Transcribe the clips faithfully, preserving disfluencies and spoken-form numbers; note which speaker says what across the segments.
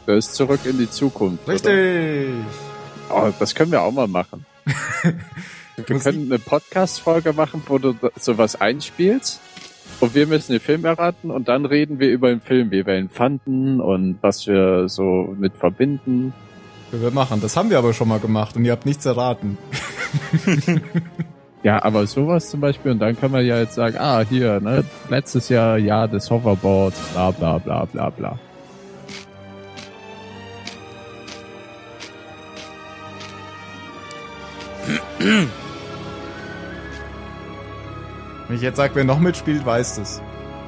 Speaker 1: Da ist Zurück in die Zukunft.
Speaker 2: Richtig.
Speaker 1: Oh, das können wir auch mal machen. Wir können eine Podcast-Folge machen, wo du sowas einspielst und wir müssen den Film erraten und dann reden wir über den Film, wie wir ihn fanden und was wir so mit verbinden.
Speaker 2: Wir machen, das haben wir aber schon mal gemacht und ihr habt nichts erraten.
Speaker 1: Ja, aber sowas zum Beispiel und dann kann man ja jetzt sagen, ah, hier, ne, letztes Jahr, Jahr des Hoverboards, bla bla bla bla bla.
Speaker 2: Wenn ich jetzt sage, wer noch mitspielt, weiß es.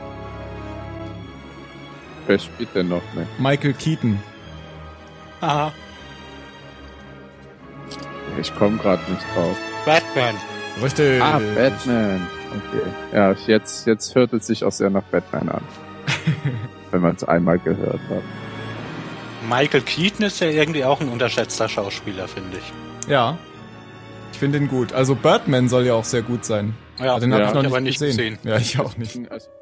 Speaker 1: Wer spielt denn noch mit?
Speaker 2: Michael Keaton.
Speaker 3: Aha.
Speaker 1: Ich komme gerade nicht drauf.
Speaker 3: Batman.
Speaker 2: Richtig.
Speaker 1: Ah, Batman. Okay. Ja, jetzt, jetzt hört es sich auch sehr nach Batman an. Wenn man es einmal gehört hat.
Speaker 3: Michael Keaton ist ja irgendwie auch ein unterschätzter Schauspieler, finde ich.
Speaker 2: Ja. Ich finde ihn gut. Also Birdman soll ja auch sehr gut sein.
Speaker 3: Ja,
Speaker 2: aber den habe
Speaker 1: ja,
Speaker 2: ich noch
Speaker 3: ich
Speaker 2: nicht,
Speaker 3: aber nicht
Speaker 2: gesehen.
Speaker 3: gesehen.
Speaker 2: Ja, ich auch nicht.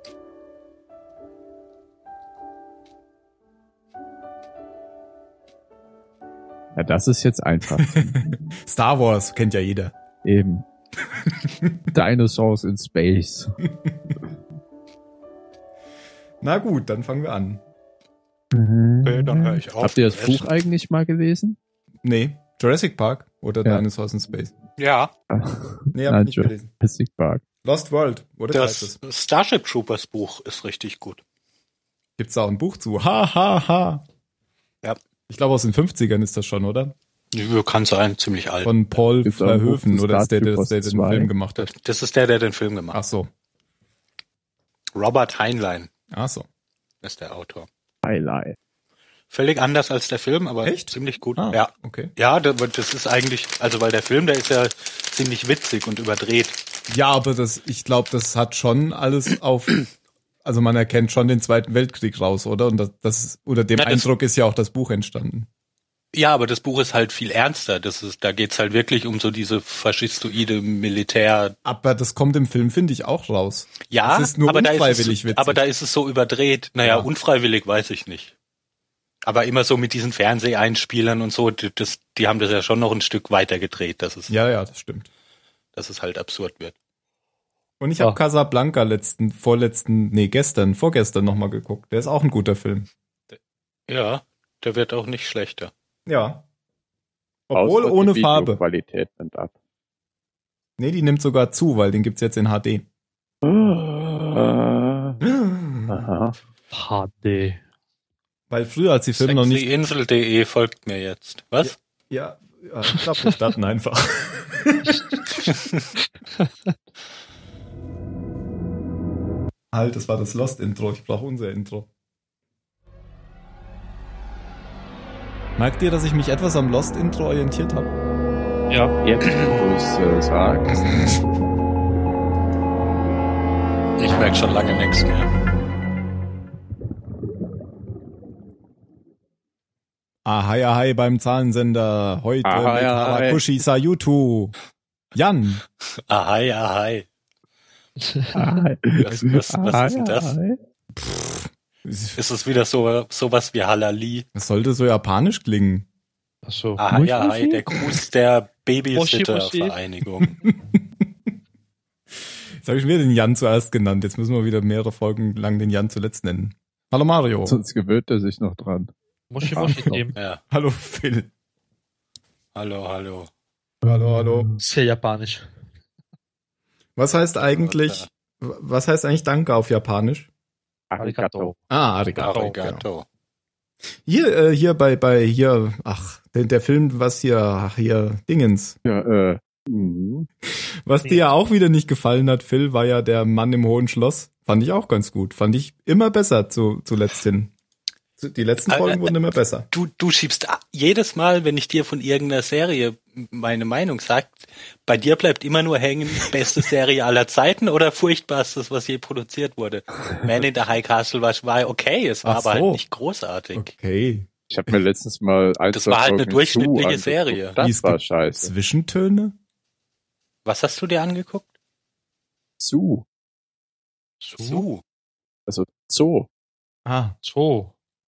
Speaker 1: Ja, das ist jetzt einfach.
Speaker 2: Star Wars kennt ja jeder.
Speaker 1: Eben. Dinosaurs in Space.
Speaker 2: Na gut, dann fangen wir an.
Speaker 3: Okay, dann höre ich auf.
Speaker 1: Habt ihr das Buch eigentlich mal gelesen?
Speaker 2: Nee, Jurassic Park oder
Speaker 1: Ja.
Speaker 2: Dinosaurs in Space?
Speaker 3: Ja,
Speaker 2: Nee, hab
Speaker 1: Nein,
Speaker 2: ich nicht gelesen.
Speaker 1: Jurassic Park.
Speaker 2: Lost World, oder?
Speaker 3: das Starship Troopers Buch ist richtig gut.
Speaker 2: Gibt's da auch ein Buch zu? Ha, ha, ha.
Speaker 3: Ja.
Speaker 2: Ich glaube, aus den fünfzigern ist das schon, oder?
Speaker 3: Ja, kann sein, ziemlich alt.
Speaker 2: Von Paul
Speaker 1: Gibt's auch ein Buch
Speaker 2: Verhoeven,
Speaker 1: zu
Speaker 2: oder ist der, der,
Speaker 1: Star
Speaker 2: der den
Speaker 1: Troopers
Speaker 2: Film gemacht hat?
Speaker 3: Das ist der, der den Film gemacht
Speaker 2: Ach
Speaker 3: hat.
Speaker 2: so.
Speaker 3: Robert Heinlein
Speaker 2: Ach so.
Speaker 3: ist der Autor.
Speaker 1: Highlight.
Speaker 3: Völlig anders als der Film, aber
Speaker 2: Echt?
Speaker 3: ziemlich gut.
Speaker 2: Ah,
Speaker 3: Ja.
Speaker 2: okay.
Speaker 3: Ja, da- das ist eigentlich, also weil der Film, der ist ja ziemlich witzig und überdreht.
Speaker 2: Ja, aber das, ich glaube, das hat schon alles auf, also man erkennt schon den Zweiten Weltkrieg raus, oder? Und das, das oder dem
Speaker 3: Ja, das-
Speaker 2: Eindruck ist ja auch das Buch entstanden.
Speaker 3: Ja, aber das Buch ist halt viel ernster. Das ist, da geht's halt wirklich um so diese faschistoide Militär.
Speaker 2: Aber das kommt im Film, finde ich, auch raus.
Speaker 3: Ja,
Speaker 2: Es ist nur
Speaker 3: aber da ist es,
Speaker 2: unfreiwillig witzig.
Speaker 3: aber da ist es so überdreht. Naja,
Speaker 2: Ja.
Speaker 3: unfreiwillig weiß ich nicht. Aber immer so mit diesen Fernseheinspielern und so, die- das, die haben das ja schon noch ein Stück weiter gedreht, dass es,
Speaker 2: Ja, ja, das stimmt.
Speaker 3: dass es halt absurd wird.
Speaker 2: Und ich habe
Speaker 1: Ah.
Speaker 2: Casablanca letzten, vorletzten, nee, gestern, vorgestern nochmal geguckt. Der ist auch ein guter Film.
Speaker 3: Ja, der wird auch nicht schlechter.
Speaker 2: Ja. Obwohl
Speaker 1: Außer
Speaker 2: ohne
Speaker 1: die
Speaker 2: Farbe.
Speaker 1: Videoqualität nimmt ab.
Speaker 2: Nee, die nimmt sogar zu, weil den gibt's jetzt in H D.
Speaker 1: Aha.
Speaker 4: H D.
Speaker 2: Weil früher, als die Filme noch nicht...
Speaker 3: Sexyinsel punkt de folgt mir jetzt. Was?
Speaker 2: Ja, ja ich glaube, wir starten einfach. Halt, das war das Lost-Intro. Ich brauche unser Intro. Merkt ihr, dass ich mich etwas am Lost-Intro orientiert habe?
Speaker 4: Ja.
Speaker 1: Jetzt, wo du es äh, sagst.
Speaker 3: Ich merke schon lange nichts mehr.
Speaker 2: Ahai, ahai beim Zahlensender. Heute
Speaker 1: Ahai,
Speaker 2: mit
Speaker 1: ahai.
Speaker 2: Harakushi Sayutu. Jan.
Speaker 3: Ahai, ahai.
Speaker 1: Ah,
Speaker 3: Was, was, was ist denn das?
Speaker 1: ah,
Speaker 3: Ist es wieder so sowas wie Halali?
Speaker 2: Das sollte so japanisch klingen.
Speaker 4: Achso.
Speaker 3: Ahai,
Speaker 1: Muschi,
Speaker 3: ahai,
Speaker 1: Muschi?
Speaker 3: der Gruß der
Speaker 4: Muschi,
Speaker 3: Babysitter-Vereinigung.
Speaker 2: Jetzt habe ich mir den Jan zuerst genannt. Jetzt müssen wir wieder mehrere Folgen lang den Jan zuletzt nennen. Hallo Mario.
Speaker 1: Sonst gewöhnt er sich noch dran.
Speaker 4: Muschi Muschi Team.
Speaker 3: Ja,
Speaker 2: Hallo Phil.
Speaker 3: hallo, hallo.
Speaker 2: Hallo, hallo.
Speaker 4: Sehr japanisch.
Speaker 2: Was heißt eigentlich, was heißt eigentlich Danke auf Japanisch?
Speaker 4: Arigato.
Speaker 2: Ah, Arigato.
Speaker 3: Arigato.
Speaker 2: Hier, äh, hier bei, bei, hier, ach, der, der Film, was hier, ach, hier, Dingens.
Speaker 1: Ja, äh, mhm.
Speaker 2: Was dir ja auch wieder nicht gefallen hat, Phil, war ja der Mann im Hohen Schloss. Fand ich auch ganz gut. Fand ich immer besser zu, zuletzt hin. Die letzten Folgen
Speaker 3: Äh,
Speaker 2: wurden immer besser.
Speaker 3: Du, du schiebst a- jedes Mal, wenn ich dir von irgendeiner Serie meine Meinung sag, bei dir bleibt immer nur hängen, beste Serie aller Zeiten oder furchtbarstes, was je produziert wurde. Man in the High Castle war, war okay, es war
Speaker 2: Ach
Speaker 3: aber
Speaker 2: so.
Speaker 3: halt nicht großartig.
Speaker 2: Okay.
Speaker 1: Ich habe mir letztens mal ein,
Speaker 3: Das
Speaker 1: zwei
Speaker 3: war halt eine
Speaker 1: Folgen
Speaker 3: durchschnittliche
Speaker 1: zu angeguckt.
Speaker 3: Serie.
Speaker 2: Wie,
Speaker 1: Das
Speaker 2: es
Speaker 1: war
Speaker 2: gibt
Speaker 1: scheiße.
Speaker 2: Zwischentöne?
Speaker 3: Was hast du dir angeguckt?
Speaker 1: Zu.
Speaker 3: Zu.
Speaker 1: Also Zoo.
Speaker 2: Ah,
Speaker 4: So.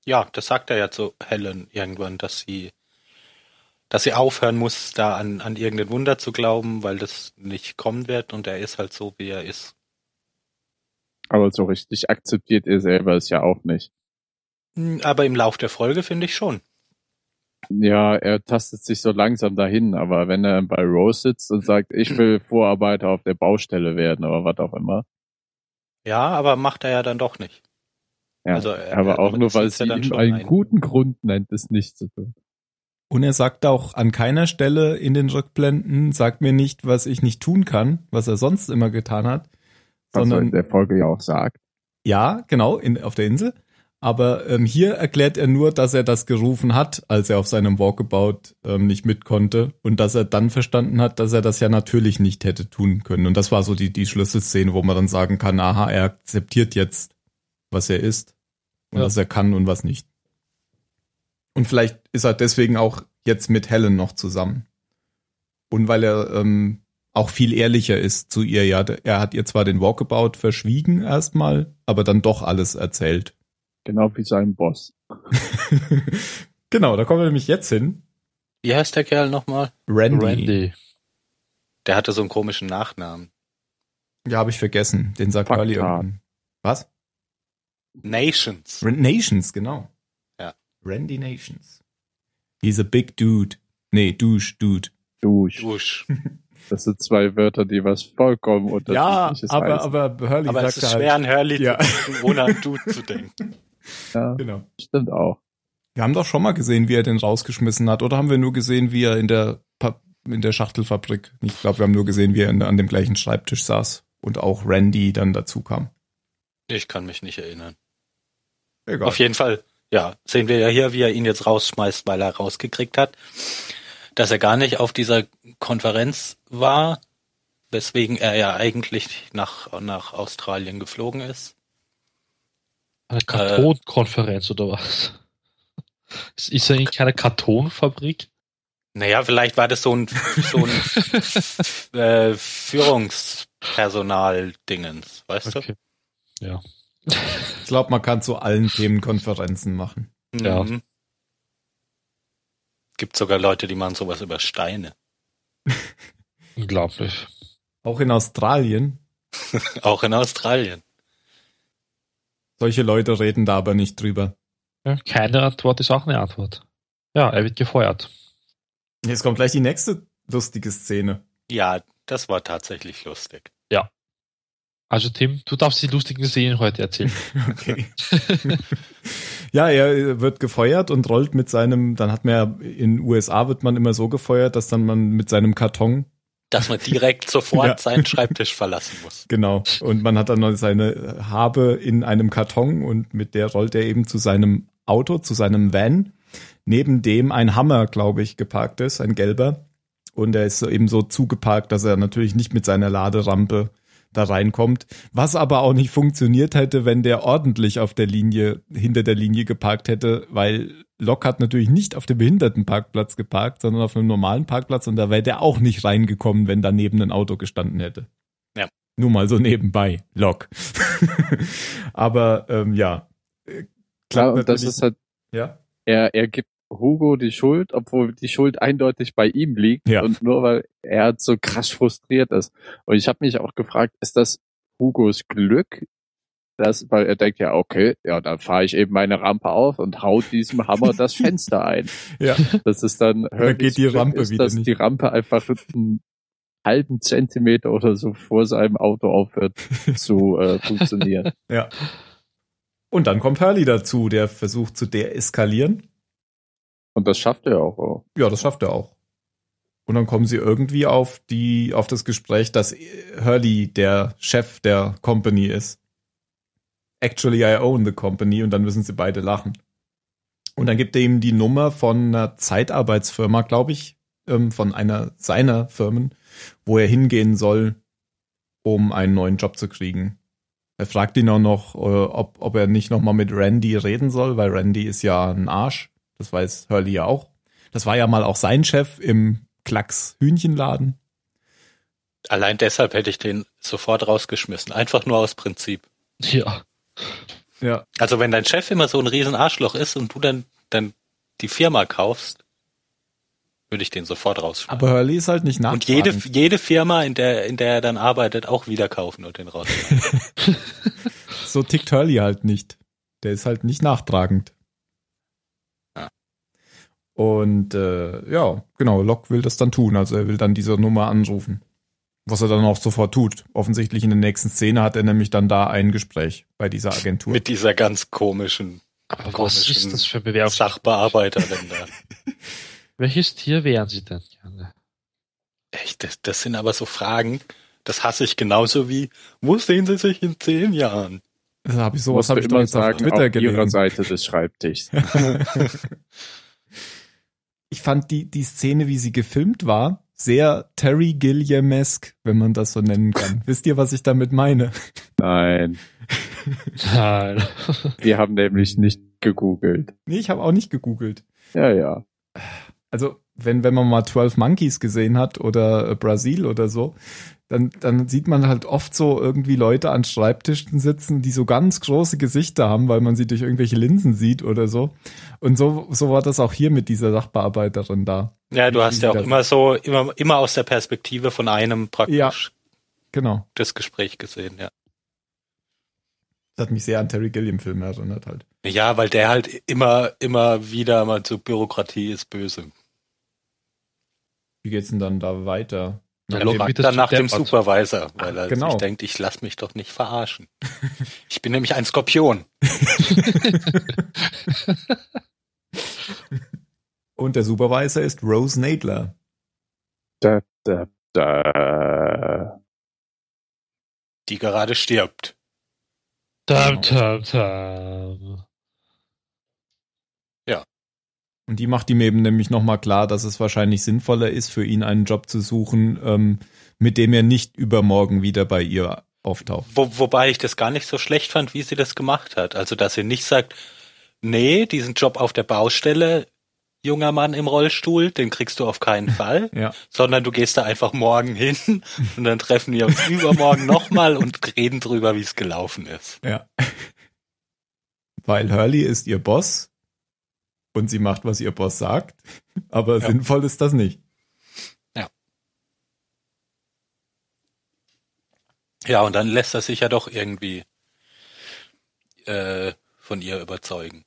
Speaker 3: Ja, das sagt er ja zu Helen irgendwann, dass sie, dass sie aufhören muss, da an, an irgendein Wunder zu glauben, weil das nicht kommen wird und er ist halt so, wie er ist.
Speaker 1: Aber so richtig akzeptiert er selber es ja auch nicht.
Speaker 3: Aber im Lauf der Folge finde ich schon.
Speaker 1: Ja, er tastet sich so langsam dahin, aber wenn er bei Rose sitzt und sagt, ich will Vorarbeiter auf der Baustelle werden oder was auch immer.
Speaker 3: Ja, aber macht er ja dann doch nicht.
Speaker 1: Ja,
Speaker 3: also, er,
Speaker 1: aber auch
Speaker 3: er,
Speaker 1: nur, weil
Speaker 3: das
Speaker 1: sie
Speaker 3: ja dann
Speaker 1: ihm
Speaker 3: schon
Speaker 1: einen
Speaker 3: ein.
Speaker 1: guten Grund nennt, es nicht zu tun.
Speaker 2: Und er sagt auch an keiner Stelle in den Rückblenden, sagt mir nicht, was ich nicht tun kann, was er sonst immer getan hat.
Speaker 1: Was
Speaker 2: Sondern,
Speaker 1: er in der Folge ja auch sagt.
Speaker 2: Ja, genau, in, auf der Insel. Aber ähm, hier erklärt er nur, dass er das gerufen hat, als er auf seinem Walkabout ähm, nicht mit konnte. Und dass er dann verstanden hat, dass er das ja natürlich nicht hätte tun können. Und das war so die, die Schlüsselszene, wo man dann sagen kann, aha, er akzeptiert jetzt, was er ist. Und
Speaker 4: Ja.
Speaker 2: was er kann und was nicht. Und vielleicht ist er deswegen auch jetzt mit Helen noch zusammen. Und weil er ähm, auch viel ehrlicher ist zu ihr. Ja, er hat ihr zwar den Walkabout verschwiegen erstmal, aber dann doch alles erzählt.
Speaker 1: Genau wie sein Boss.
Speaker 2: Genau, da kommen wir nämlich jetzt hin.
Speaker 3: Wie heißt der Kerl nochmal?
Speaker 2: Randy.
Speaker 4: Randy.
Speaker 3: Der hatte so einen komischen Nachnamen.
Speaker 2: Ja, habe ich vergessen. Den sagt
Speaker 1: Fuck
Speaker 2: Hurley
Speaker 1: ja.
Speaker 2: irgendwann. Was?
Speaker 3: Nations.
Speaker 2: Rand Nations, genau.
Speaker 3: Ja.
Speaker 2: Randy Nations. He's a big dude. Nee, douche, dude.
Speaker 1: Dusch.
Speaker 3: Dusch.
Speaker 1: Das sind zwei Wörter, die was vollkommen
Speaker 2: Ja,
Speaker 1: unterschiedliches
Speaker 2: aber,
Speaker 1: heißen.
Speaker 2: aber Hurley
Speaker 3: Aber es
Speaker 2: sagt
Speaker 3: ist
Speaker 2: halt,
Speaker 3: schwer, an Hurley
Speaker 2: Ja.
Speaker 3: zu denken, ohne an Dude zu denken.
Speaker 1: Ja,
Speaker 2: Genau.
Speaker 1: stimmt auch.
Speaker 2: Wir haben doch schon mal gesehen, wie er den rausgeschmissen hat. Oder haben wir nur gesehen, wie er in der, Pa- in der Schachtelfabrik, ich glaube, wir haben nur gesehen, wie er in, an dem gleichen Schreibtisch saß. Und auch Randy dann dazu kam.
Speaker 3: Ich kann mich nicht erinnern.
Speaker 2: Egal.
Speaker 3: Auf jeden Fall, ja, sehen wir ja hier, wie er ihn jetzt rausschmeißt, weil er rausgekriegt hat, dass er gar nicht auf dieser Konferenz war, weswegen er ja eigentlich nach, nach Australien geflogen ist.
Speaker 4: Eine Kartonkonferenz oder was? Es ist ja eigentlich keine Kartonfabrik.
Speaker 3: Naja, vielleicht war das so ein, so ein äh, Führungspersonal-Dingens, weißt
Speaker 4: Okay. Ja.
Speaker 2: Ich glaube, man kann zu allen Themen Konferenzen machen.
Speaker 3: du?
Speaker 4: Ja.
Speaker 3: Mhm. Gibt sogar Leute, die machen sowas über Steine.
Speaker 4: Unglaublich.
Speaker 2: Auch in Australien.
Speaker 3: Auch in Australien.
Speaker 2: Solche Leute reden da aber nicht drüber.
Speaker 4: Ja, keine Antwort ist auch eine Antwort. Ja, er wird gefeuert.
Speaker 2: Jetzt kommt gleich die nächste lustige Szene.
Speaker 3: Ja, das war tatsächlich lustig.
Speaker 4: Also Tim, du darfst die lustigen Szenen heute erzählen.
Speaker 2: Okay. Ja, er wird gefeuert und rollt mit seinem, dann hat man ja, in den U S A wird man immer so gefeuert, dass dann man mit seinem Karton,
Speaker 3: Dass man direkt sofort
Speaker 2: Ja.
Speaker 3: seinen Schreibtisch verlassen muss.
Speaker 2: genau, und man hat dann noch seine Habe in einem Karton und mit der rollt er eben zu seinem Auto, zu seinem Van, neben dem ein Hammer, glaube ich, geparkt ist, ein gelber. Und er ist eben so zugeparkt, dass er natürlich nicht mit seiner Laderampe da reinkommt, was aber auch nicht funktioniert hätte, wenn der ordentlich auf der Linie, hinter der Linie geparkt hätte, weil Locke hat natürlich nicht auf dem Behindertenparkplatz geparkt, sondern auf einem normalen Parkplatz und da wäre der auch nicht reingekommen, wenn daneben ein Auto gestanden hätte.
Speaker 3: Ja.
Speaker 2: Nur mal so nebenbei, Locke. Aber ähm, ja.
Speaker 1: Klar, und das
Speaker 2: natürlich-
Speaker 1: ist halt,
Speaker 2: ja.
Speaker 1: er, er gibt Hugo die Schuld, obwohl die Schuld eindeutig bei ihm liegt.
Speaker 2: Ja.
Speaker 1: Und nur weil er so krass frustriert ist. Und ich habe mich auch gefragt, ist das Hugos Glück? Das, weil er denkt ja, okay, ja, dann fahre ich eben meine Rampe auf und haut diesem Hammer das Fenster ein.
Speaker 2: Ja.
Speaker 1: Das ist dann,
Speaker 2: Dann geht die
Speaker 1: Glück
Speaker 2: Rampe
Speaker 1: ist,
Speaker 2: wieder
Speaker 1: dass
Speaker 2: nicht.
Speaker 1: die Rampe einfach einen halben Zentimeter oder so vor seinem Auto aufhört zu äh, funktionieren.
Speaker 2: Ja. Und dann kommt Hurley dazu, der versucht zu deeskalieren.
Speaker 1: Und das schafft er auch. auch.
Speaker 2: Ja, das schafft er auch. Und dann kommen sie irgendwie auf die, auf das Gespräch, dass Hurley der Chef der Company ist. Actually, I own the company. Und dann müssen sie beide lachen. Und dann gibt er ihm die Nummer von einer Zeitarbeitsfirma, glaube ich, ähm, von einer seiner Firmen, wo er hingehen soll, um einen neuen Job zu kriegen. Er fragt ihn auch noch, äh, ob, ob er nicht nochmal mit Randy reden soll, weil Randy ist ja ein Arsch. Das weiß Hurley ja auch. Das war ja mal auch sein Chef im Klacks Hühnchenladen.
Speaker 3: Allein deshalb hätte ich den sofort rausgeschmissen. Einfach nur aus Prinzip.
Speaker 4: Ja.
Speaker 2: Ja.
Speaker 3: Also wenn dein Chef immer so ein riesen Arschloch ist und du dann, dann die Firma kaufst, würde ich den sofort rausschmeißen.
Speaker 2: Aber Hurley ist halt nicht nachtragend.
Speaker 3: Und jede, jede Firma, in der, in der er dann arbeitet, auch wieder kaufen und den rausschmeißen.
Speaker 2: So tickt Hurley halt nicht. Der ist halt nicht nachtragend.
Speaker 3: Ja.
Speaker 2: Und äh, ja, genau, Locke will das dann tun. Also er will dann diese Nummer anrufen. Was er dann auch sofort tut. Offensichtlich in der nächsten Szene hat er nämlich dann da ein Gespräch bei dieser Agentur.
Speaker 3: Mit dieser ganz komischen,
Speaker 4: Aber was
Speaker 3: komischen
Speaker 4: ist das für ein Bewerbungs...
Speaker 3: Sachbearbeiterin da.
Speaker 4: Welches Tier wären Sie denn gerne?
Speaker 3: Echt, das, das sind aber so Fragen, das hasse ich genauso wie, wo sehen Sie sich in zehn Jahren?
Speaker 2: Das hab ich sowas
Speaker 1: Musst du
Speaker 2: habe ich doch
Speaker 1: immer
Speaker 2: jetzt auf
Speaker 1: sagen,
Speaker 2: Twitter
Speaker 1: auf ihrer
Speaker 2: gelesen.
Speaker 1: Seite des Schreibtischs.
Speaker 2: Ich fand die, die Szene, wie sie gefilmt war, sehr Terry Gilliam-esque, wenn man das so nennen kann. Wisst ihr, was ich damit meine?
Speaker 1: Nein,
Speaker 4: Nein.
Speaker 1: wir haben nämlich nicht gegoogelt.
Speaker 2: Nee, ich habe auch nicht gegoogelt.
Speaker 1: Ja, ja.
Speaker 2: Also, wenn, wenn man mal zwölf Monkeys gesehen hat oder äh, Brasil oder so, dann, dann sieht man halt oft so irgendwie Leute an Schreibtischen sitzen, die so ganz große Gesichter haben, weil man sie durch irgendwelche Linsen sieht oder so. Und so, so war das auch hier mit dieser Sachbearbeiterin da.
Speaker 3: Ja, du
Speaker 2: Wie-
Speaker 3: hast
Speaker 2: wie
Speaker 3: ja auch
Speaker 2: das-
Speaker 3: immer so, immer, immer aus der Perspektive von einem praktisch
Speaker 2: Ja. Genau.
Speaker 3: das Gespräch gesehen, ja.
Speaker 2: Das hat mich sehr an Terry Gilliam-Filme erinnert halt.
Speaker 3: Ja, weil der halt immer, immer wieder mal so Bürokratie ist böse.
Speaker 2: Wie geht's denn dann da weiter?
Speaker 4: Ja,
Speaker 3: Er
Speaker 4: Locke
Speaker 3: fragt
Speaker 4: wird das
Speaker 3: dann
Speaker 4: zu
Speaker 3: nach dem
Speaker 4: deppert.
Speaker 3: Supervisor, weil er
Speaker 2: Genau.
Speaker 3: sich denkt, ich lass mich doch nicht verarschen. Ich bin nämlich ein Skorpion.
Speaker 2: Und der Supervisor ist Rose Nadler.
Speaker 1: Da, da, da.
Speaker 3: Die gerade stirbt.
Speaker 4: Dam, dam, dam.
Speaker 2: Und die macht ihm eben nämlich nochmal klar, dass es wahrscheinlich sinnvoller ist, für ihn einen Job zu suchen, ähm, mit dem er nicht übermorgen wieder bei ihr auftaucht.
Speaker 3: Wo, wobei ich das gar nicht so schlecht fand, wie sie das gemacht hat. Also, dass sie nicht sagt, nee, diesen Job auf der Baustelle, junger Mann im Rollstuhl, den kriegst du auf keinen Fall,
Speaker 2: Ja.
Speaker 3: sondern du gehst da einfach morgen hin und dann treffen wir uns übermorgen nochmal und reden drüber, wie es gelaufen ist.
Speaker 2: Ja. Weil Hurley ist ihr Boss und sie macht, was ihr Boss sagt, aber
Speaker 3: Ja.
Speaker 2: sinnvoll ist das nicht.
Speaker 3: Ja, und dann lässt er sich ja doch irgendwie äh, von ihr überzeugen.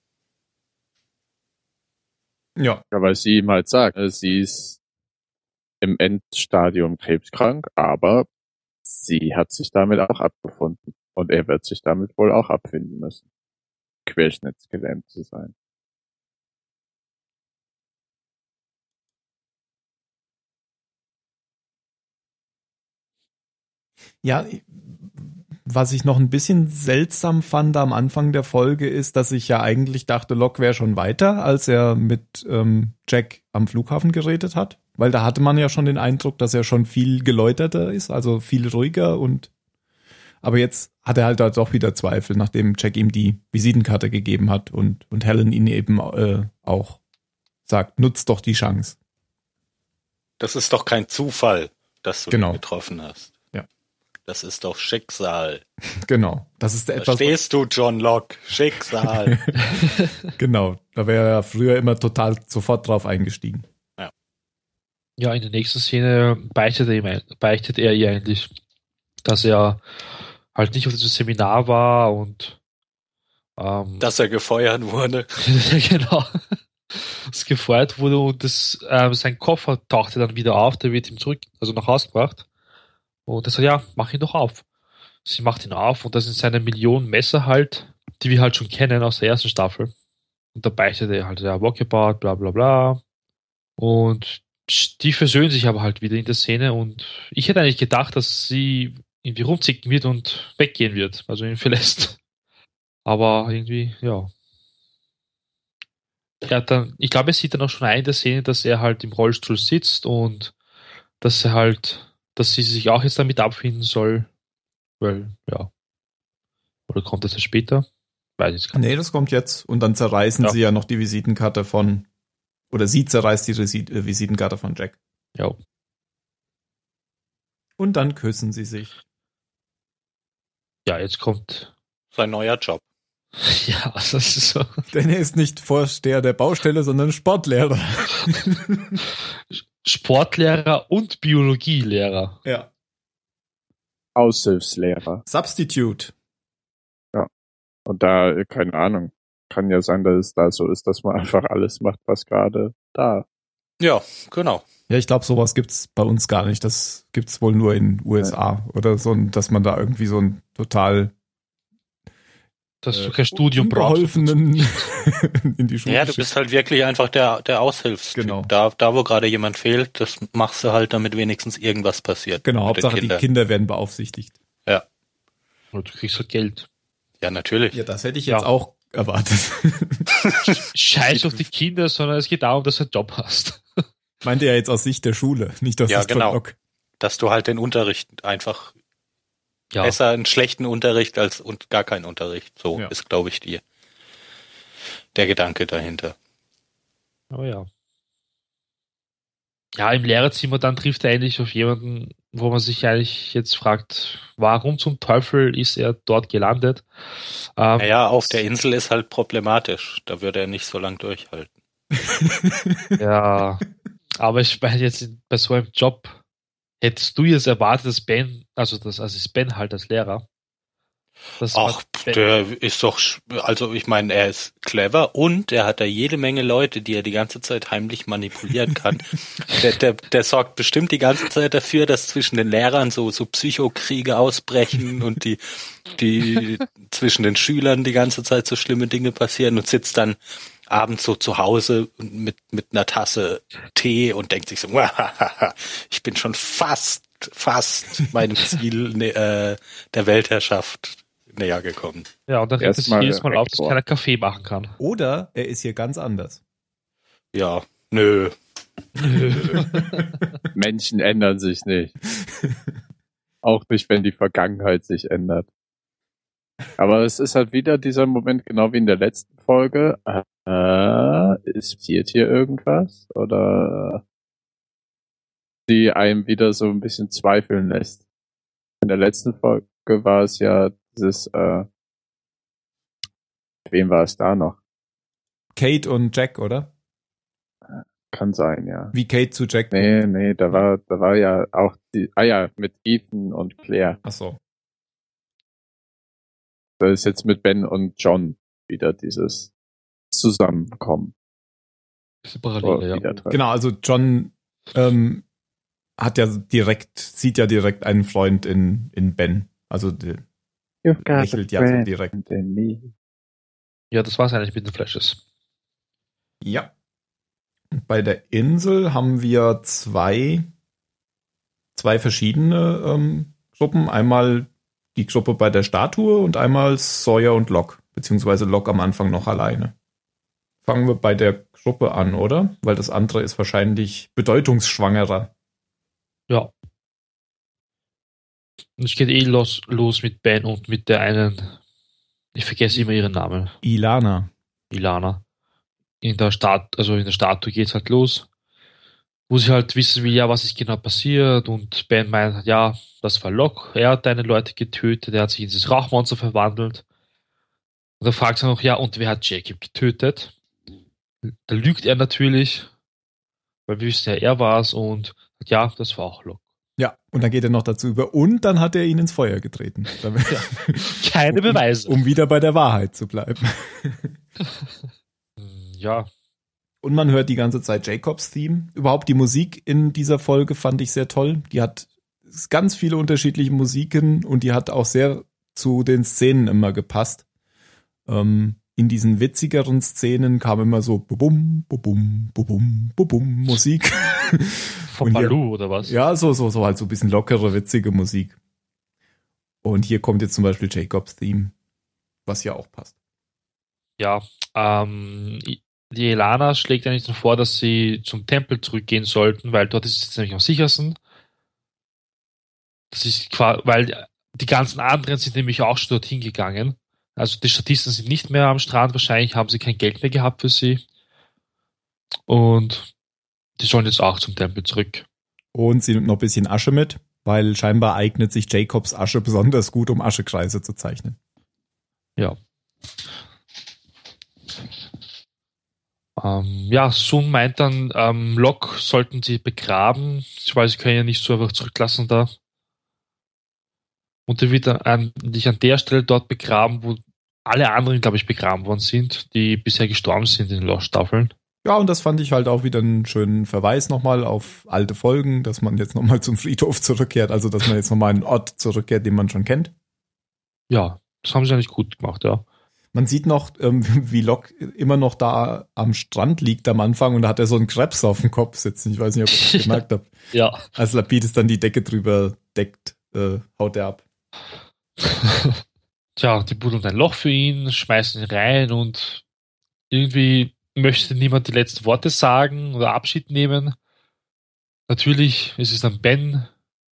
Speaker 2: Ja.
Speaker 1: Ja, weil sie ihm halt sagt, äh, sie ist im Endstadium krebskrank, aber sie hat sich damit auch abgefunden. Und er wird sich damit wohl auch abfinden müssen, querschnittsgelähmt zu sein.
Speaker 2: Ja, was ich noch ein bisschen seltsam fand am Anfang der Folge ist, dass ich ja eigentlich dachte, Locke wäre schon weiter, als er mit ähm, Jack am Flughafen geredet hat. Weil da hatte man ja schon den Eindruck, dass er schon viel geläuterter ist, also viel ruhiger und aber jetzt hat er halt doch wieder Zweifel, nachdem Jack ihm die Visitenkarte gegeben hat und, und Helen ihn eben äh, auch sagt, nutzt doch die Chance.
Speaker 3: Das ist doch kein Zufall, dass du
Speaker 2: Genau.
Speaker 3: ihn getroffen hast.
Speaker 2: Ja.
Speaker 3: Das ist doch Schicksal.
Speaker 2: Genau. Das ist etwas.
Speaker 3: Verstehst du, John Locke? Schicksal.
Speaker 2: Genau. Da wäre er ja früher immer total sofort drauf eingestiegen.
Speaker 4: Ja, in der nächsten Szene beichtet er, ihm, beichtet er ihr eigentlich, dass er halt nicht auf diesem Seminar war und ähm,
Speaker 3: Dass er gefeuert wurde.
Speaker 4: genau, dass gefeuert wurde und das, ähm, sein Koffer tauchte dann wieder auf, der wird ihm zurück, also nach Hause gebracht und er sagt, ja, mach ihn doch auf. Sie macht ihn auf und das sind seine Millionen Messer halt, die wir halt schon kennen aus der ersten Staffel. Und da beichtet er halt, ja, Walkabout, bla bla bla. Und die versöhnen sich aber halt wieder in der Szene und ich hätte eigentlich gedacht, dass sie irgendwie rumzicken wird und weggehen wird, also ihn verlässt. Aber irgendwie, ja. Er hat dann, ich glaube, er sieht dann auch schon ein in der Szene, dass er halt im Rollstuhl sitzt und dass er halt, dass sie sich auch jetzt damit abfinden soll, weil, ja. Oder kommt das ja später? Weiß ich gar nicht.
Speaker 2: Nee, das kommt jetzt. Und dann zerreißen
Speaker 4: Ja.
Speaker 2: sie ja noch die Visitenkarte von, oder sie zerreißt die Resi- äh, Visitenkarte von Jack.
Speaker 4: Ja.
Speaker 2: Und dann küssen sie sich.
Speaker 4: Ja, jetzt kommt,
Speaker 3: Sein neuer Job.
Speaker 4: Ja, das ist so.
Speaker 2: Denn er ist nicht Vorsteher der Baustelle, sondern Sportlehrer.
Speaker 4: Sportlehrer und Biologielehrer.
Speaker 2: Ja.
Speaker 1: Aushilfslehrer.
Speaker 2: Substitute.
Speaker 1: Und da, keine Ahnung, kann ja sein, dass es da so ist, dass man einfach alles macht, was gerade da.
Speaker 3: Ja, genau.
Speaker 2: Ja, ich glaube, sowas gibt's bei uns gar nicht. Das gibt's wohl nur in U S A oder so, dass man da irgendwie so ein total
Speaker 4: dass du kein Studium brauchst.
Speaker 2: in die Schule
Speaker 3: Ja, du bist halt wirklich einfach der, der Aushilfstyp.
Speaker 2: Genau.
Speaker 3: Da, da, wo gerade jemand fehlt, das machst du halt, damit wenigstens irgendwas passiert.
Speaker 2: Genau,
Speaker 3: mit den
Speaker 2: Hauptsache
Speaker 3: Kindern.
Speaker 2: die Kinder werden beaufsichtigt.
Speaker 3: Ja.
Speaker 4: Und du kriegst halt Geld.
Speaker 3: Ja, natürlich.
Speaker 2: Ja, das hätte ich
Speaker 4: Ja.
Speaker 2: jetzt auch erwartet.
Speaker 4: Scheiß auf die Kinder, sondern es geht darum, dass du einen Job hast.
Speaker 2: Meinte ja jetzt aus Sicht der Schule, nicht aus
Speaker 3: Ja,
Speaker 2: Sicht
Speaker 3: genau.
Speaker 2: von Locke.
Speaker 3: Dass du halt den Unterricht einfach
Speaker 4: Ja.
Speaker 3: besser einen schlechten Unterricht als und gar keinen Unterricht. So
Speaker 2: Ja.
Speaker 3: ist, glaube ich, die, der Gedanke dahinter.
Speaker 4: Aber ja. Ja, im Lehrerzimmer dann trifft er eigentlich auf jemanden, wo man sich eigentlich jetzt fragt, warum zum Teufel ist er dort gelandet? Ähm,
Speaker 3: Naja, auf der Insel ist halt problematisch. Da würde er nicht so lang durchhalten.
Speaker 4: Ja, aber ich meine jetzt bei so einem Job, hättest du jetzt erwartet, dass Ben, also das, also ist Ben halt als Lehrer. dass
Speaker 3: Ach,
Speaker 4: man Ben,
Speaker 3: der ist doch, sch- also ich meine, er ist clever und er hat da jede Menge Leute, die er die ganze Zeit heimlich manipulieren kann. der, der, der sorgt bestimmt die ganze Zeit dafür, dass zwischen den Lehrern so, so Psychokriege ausbrechen und die, die zwischen den Schülern die ganze Zeit so schlimme Dinge passieren und sitzt dann abends so zu Hause mit, mit einer Tasse Tee und denkt sich so, ich bin schon fast, fast meinem Ziel ne, äh, der Weltherrschaft näher gekommen.
Speaker 4: ja, und dann regt es sich
Speaker 1: Erstmal
Speaker 4: jedes Mal auf, dass
Speaker 1: Rektor.
Speaker 4: keiner Kaffee machen kann.
Speaker 2: Oder er ist hier ganz anders.
Speaker 3: Ja, nö.
Speaker 1: Menschen ändern sich nicht. Auch nicht, wenn die Vergangenheit sich ändert. Aber es ist halt wieder dieser Moment, genau wie in der letzten Folge. Äh, ist passiert hier irgendwas? Oder die einem wieder so ein bisschen zweifeln lässt. In der letzten Folge war es ja dieses, äh, wem war es da noch?
Speaker 2: Kate und Jack, oder?
Speaker 1: Kann sein, ja.
Speaker 2: Wie Kate zu Jack.
Speaker 1: Nee, nee, da war, da war ja auch die, ah ja, mit Ethan und Claire.
Speaker 2: Ach so.
Speaker 1: Da ist jetzt mit Ben und John wieder dieses Zusammenkommen.
Speaker 4: Diese
Speaker 1: Oh,
Speaker 4: Parallele, ja.
Speaker 1: wieder drin.
Speaker 2: Genau, also John ähm, hat ja direkt, sieht ja direkt einen Freund in, in Ben. Also die,
Speaker 1: You've got
Speaker 2: lächelt
Speaker 1: a
Speaker 2: ja so
Speaker 1: friend
Speaker 2: direkt.
Speaker 1: in me.
Speaker 4: Ja, das war's eigentlich mit den Flashes.
Speaker 2: Ja. Und bei der Insel haben wir zwei, zwei verschiedene ähm, Gruppen. Einmal die Gruppe bei der Statue und einmal Sawyer und Locke. Beziehungsweise Locke am Anfang noch alleine. Fangen wir bei der Gruppe an, oder? Weil das andere ist wahrscheinlich bedeutungsschwangerer.
Speaker 4: Ja. Und es geht eh los, los mit Ben und mit der einen, ich vergesse immer ihren Namen,
Speaker 2: Ilana.
Speaker 4: Ilana. In der Stat, also in der Statue geht's halt los, wo sie halt wissen will, ja, was ist genau passiert, und Ben meint, ja, das war Locke, er hat deine Leute getötet, er hat sich in dieses Rauchmonster verwandelt. Und dann fragt er noch, ja, und wer hat Jacob getötet? Da lügt er natürlich, weil wir wissen ja, er war's, und ja, das war auch Locke.
Speaker 2: Ja, und dann geht er noch dazu über. Und dann hat er ihn ins Feuer getreten.
Speaker 4: Keine Beweise.
Speaker 2: Um, um wieder bei der Wahrheit zu bleiben.
Speaker 4: Ja,
Speaker 2: Und man hört die ganze Zeit Jacobs Theme. Überhaupt die Musik in dieser Folge fand ich sehr toll. Die hat ganz viele unterschiedliche Musiken und die hat auch sehr zu den Szenen immer gepasst. Ähm, in diesen witzigeren Szenen kam immer so bubum, bubum, bubum, bubum Musik.
Speaker 4: vom
Speaker 2: Und hier-
Speaker 4: Baloo oder was?
Speaker 2: Ja, so, so, so halt so ein bisschen lockere, witzige Musik. Und hier kommt jetzt zum Beispiel Jacobs Theme, was ja auch passt.
Speaker 4: Ja, ähm, die Elana schlägt eigentlich dann vor, dass sie zum Tempel zurückgehen sollten, weil dort ist es nämlich am sichersten. Das ist quasi, weil die ganzen anderen sind nämlich auch schon dorthin gegangen. Also die Statisten sind nicht mehr am Strand, wahrscheinlich haben sie kein Geld mehr gehabt für sie. Und die sollen jetzt auch zum Tempel zurück.
Speaker 2: Und sie nimmt noch ein bisschen Asche mit, weil scheinbar eignet sich Jacobs Asche besonders gut, um Aschekreise zu zeichnen.
Speaker 4: Ja. Ähm, ja, Sun meint dann, ähm, Locke sollten sie begraben, weil sie können ja nicht so einfach zurücklassen da. Und der wird dann an, nicht an der Stelle dort begraben, wo alle anderen, glaube ich, begraben worden sind, die bisher gestorben sind in den Lost-Staffeln.
Speaker 2: Ja, und das fand ich halt auch wieder einen schönen Verweis nochmal auf alte Folgen, dass man jetzt nochmal zum Friedhof zurückkehrt, also dass man jetzt nochmal einen Ort zurückkehrt, den man schon kennt.
Speaker 4: Ja, das haben sie eigentlich gut gemacht, ja.
Speaker 2: Man sieht noch, ähm, wie Locke immer noch da am Strand liegt am Anfang und da hat er so einen Krebs auf dem Kopf sitzen. Ich weiß nicht, ob ihr das gemerkt habt.
Speaker 4: Ja.
Speaker 2: Als Lapidus dann die Decke drüber deckt, äh, haut er ab.
Speaker 4: Tja, die buddeln ein Loch für ihn, schmeißen ihn rein und irgendwie möchte niemand die letzten Worte sagen oder Abschied nehmen. Natürlich ist es dann Ben,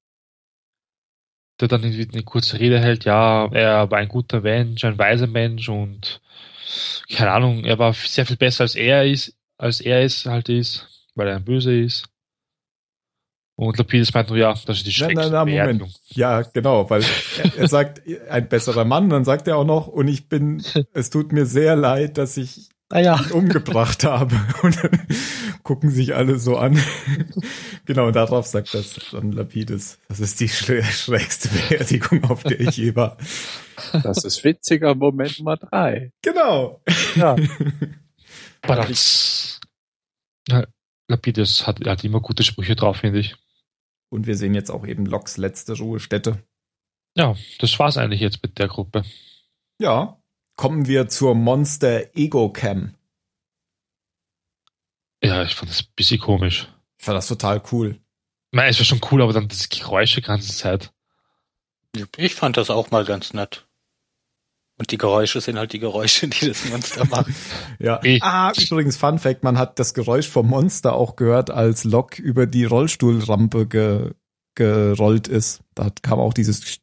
Speaker 4: der dann irgendwie eine kurze Rede hält. Ja, er war ein guter Mensch, ein weiser Mensch und keine Ahnung, er war sehr viel besser als er ist, als er es halt ist, weil er ein Böse ist. Und Lapidus meint nur, ja, das ist die schrecklichste
Speaker 2: nein, nein,
Speaker 4: Beerdigung.
Speaker 2: Moment. Ja, genau, weil er, er sagt, ein besserer Mann, dann sagt er auch noch, und ich bin, es tut mir sehr leid, dass ich
Speaker 4: Ah ja.
Speaker 2: ihn umgebracht habe. Und dann gucken sich alle so an. Genau, und darauf sagt das dann Lapidus, das ist die schrä- schrägste Beerdigung, auf der ich je war.
Speaker 1: Das ist witziger Moment Nummer drei.
Speaker 2: Genau.
Speaker 1: Ja.
Speaker 4: Badaz. Ja, Lapidus hat, hat immer gute Sprüche drauf, finde ich.
Speaker 2: Und wir sehen jetzt auch eben Lockes letzte Ruhestätte.
Speaker 4: Ja, das war's eigentlich jetzt mit der Gruppe.
Speaker 2: Ja. Kommen wir zur Monster Ego Cam.
Speaker 4: Ja, ich fand das ein bisschen komisch.
Speaker 2: Ich fand das total cool.
Speaker 4: Ich meine, es war schon cool, aber dann das Geräusche die ganze Zeit.
Speaker 3: Ich fand das auch mal ganz nett. Und die Geräusche sind halt die Geräusche, die das Monster macht.
Speaker 2: Ja.
Speaker 4: Ich.
Speaker 2: Ah, übrigens, Fun Fact, man hat das Geräusch vom Monster auch gehört, als Locke über die Rollstuhlrampe ge- gerollt ist. Da kam auch dieses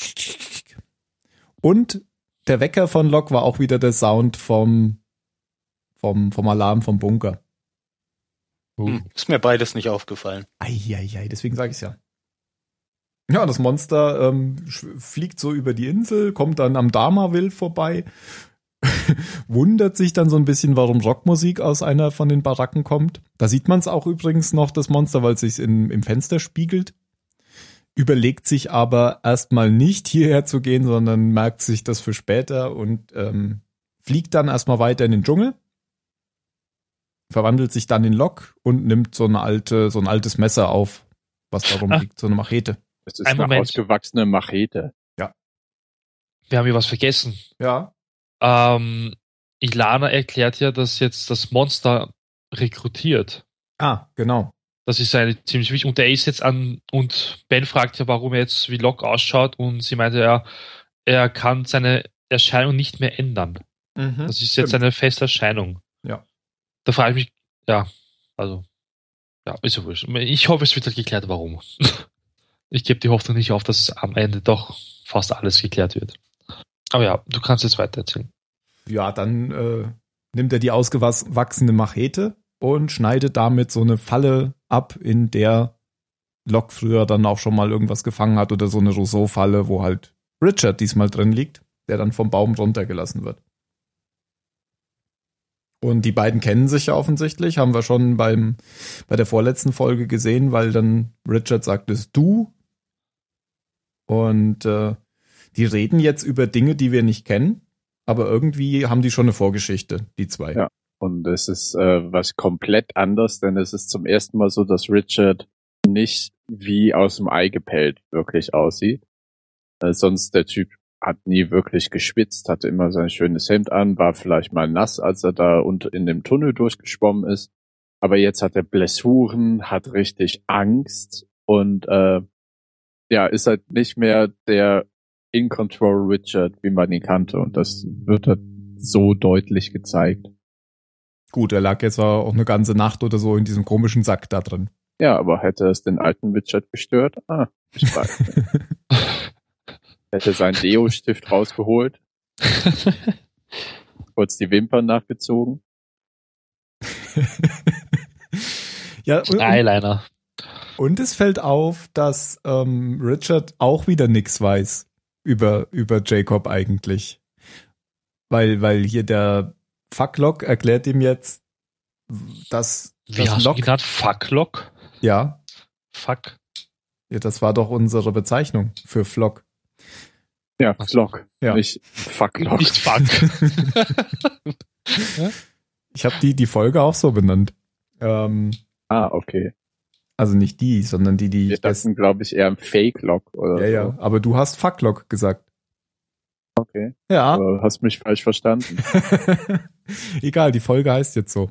Speaker 2: und der Wecker von Locke war auch wieder der Sound vom, vom, vom Alarm vom Bunker.
Speaker 3: Hm, ist mir beides nicht aufgefallen.
Speaker 2: Eieiei, deswegen sage ich's ja. Ja, das Monster ähm, sch- fliegt so über die Insel, kommt dann am Dharmaville vorbei, wundert sich dann so ein bisschen, warum Rockmusik aus einer von den Baracken kommt. Da sieht man es auch übrigens noch, das Monster, weil es sich in, im Fenster spiegelt. Überlegt sich aber erstmal nicht hierher zu gehen, sondern merkt sich das für später und ähm, fliegt dann erstmal weiter in den Dschungel, verwandelt sich dann in Locke und nimmt so eine alte, so ein altes Messer auf, was da rumliegt, so eine Machete.
Speaker 1: Das ist
Speaker 4: Ein
Speaker 1: eine
Speaker 4: Moment.
Speaker 1: ausgewachsene Machete.
Speaker 4: Wir haben hier was vergessen.
Speaker 2: Ja.
Speaker 4: Ähm, Ilana erklärt ja, dass jetzt das Monster rekrutiert.
Speaker 2: Ah, genau.
Speaker 4: Das ist eine ziemlich wichtig. Und der ist jetzt an, und Ben fragt ja, warum er jetzt wie Locke ausschaut, und sie meinte ja, er kann seine Erscheinung nicht mehr ändern.
Speaker 2: Mhm.
Speaker 4: Das ist jetzt
Speaker 2: Stimmt.
Speaker 4: eine feste Erscheinung.
Speaker 2: Ja.
Speaker 4: Da frage ich mich, ja, also, ja, ist ja wurscht. Ich hoffe, es wird halt geklärt, warum. Ich gebe die Hoffnung nicht auf, dass am Ende doch fast alles geklärt wird. Aber ja, du kannst jetzt weiter erzählen.
Speaker 2: Ja, dann äh, nimmt er die ausgewachsene Machete und schneidet damit so eine Falle ab, in der Locke früher dann auch schon mal irgendwas gefangen hat, oder so eine Rousseau-Falle, wo halt Richard diesmal drin liegt, der dann vom Baum runtergelassen wird. Und die beiden kennen sich ja offensichtlich, haben wir schon beim bei der vorletzten Folge gesehen, weil dann Richard sagt es du. Und äh, die reden jetzt über Dinge, die wir nicht kennen, aber irgendwie haben die schon eine Vorgeschichte, die zwei.
Speaker 1: Ja. Und es ist äh, was komplett anders, denn es ist zum ersten Mal so, dass Richard nicht wie aus dem Ei gepellt wirklich aussieht. Äh, sonst der Typ hat nie wirklich geschwitzt, hatte immer sein schönes Hemd an, war vielleicht mal nass, als er da unter in dem Tunnel durchgeschwommen ist. Aber jetzt hat er Blessuren, hat richtig Angst und äh, ja, ist halt nicht mehr der In-Control Richard, wie man ihn kannte. Und das wird halt so deutlich gezeigt.
Speaker 2: Gut, er lag jetzt auch eine ganze Nacht oder so in diesem komischen Sack da drin.
Speaker 1: Ja, aber hätte es den alten Richard gestört? Ah, ich weiß nicht. Hätte seinen Deo-Stift rausgeholt, kurz die Wimpern nachgezogen.
Speaker 2: Ja, und,
Speaker 4: Eyeliner.
Speaker 2: und es fällt auf, dass ähm, Richard auch wieder nichts weiß über, über Jacob eigentlich. weil, weil hier der Fucklock erklärt ihm jetzt, dass
Speaker 4: Wie
Speaker 2: das
Speaker 4: hast
Speaker 2: Lock,
Speaker 4: du genannt? Fucklock?
Speaker 2: ja,
Speaker 4: Fuck.
Speaker 2: ja, das war doch unsere Bezeichnung für Flock.
Speaker 1: Ja,
Speaker 4: Ach so.
Speaker 1: Flock.
Speaker 2: Ja.
Speaker 1: Nicht Fucklock.
Speaker 4: Nicht Fuck.
Speaker 2: Ich habe die, die Folge auch so benannt. Ähm,
Speaker 1: Ah, okay.
Speaker 2: also nicht die, sondern die, die
Speaker 1: Wir
Speaker 2: ich das,
Speaker 1: dachten, glaube ich, eher ein Fake-Lock oder
Speaker 2: ja, ja, aber du hast Fucklock gesagt.
Speaker 1: so. Okay.
Speaker 2: Ja.
Speaker 1: Du hast mich falsch verstanden.
Speaker 2: Egal, die Folge heißt jetzt so.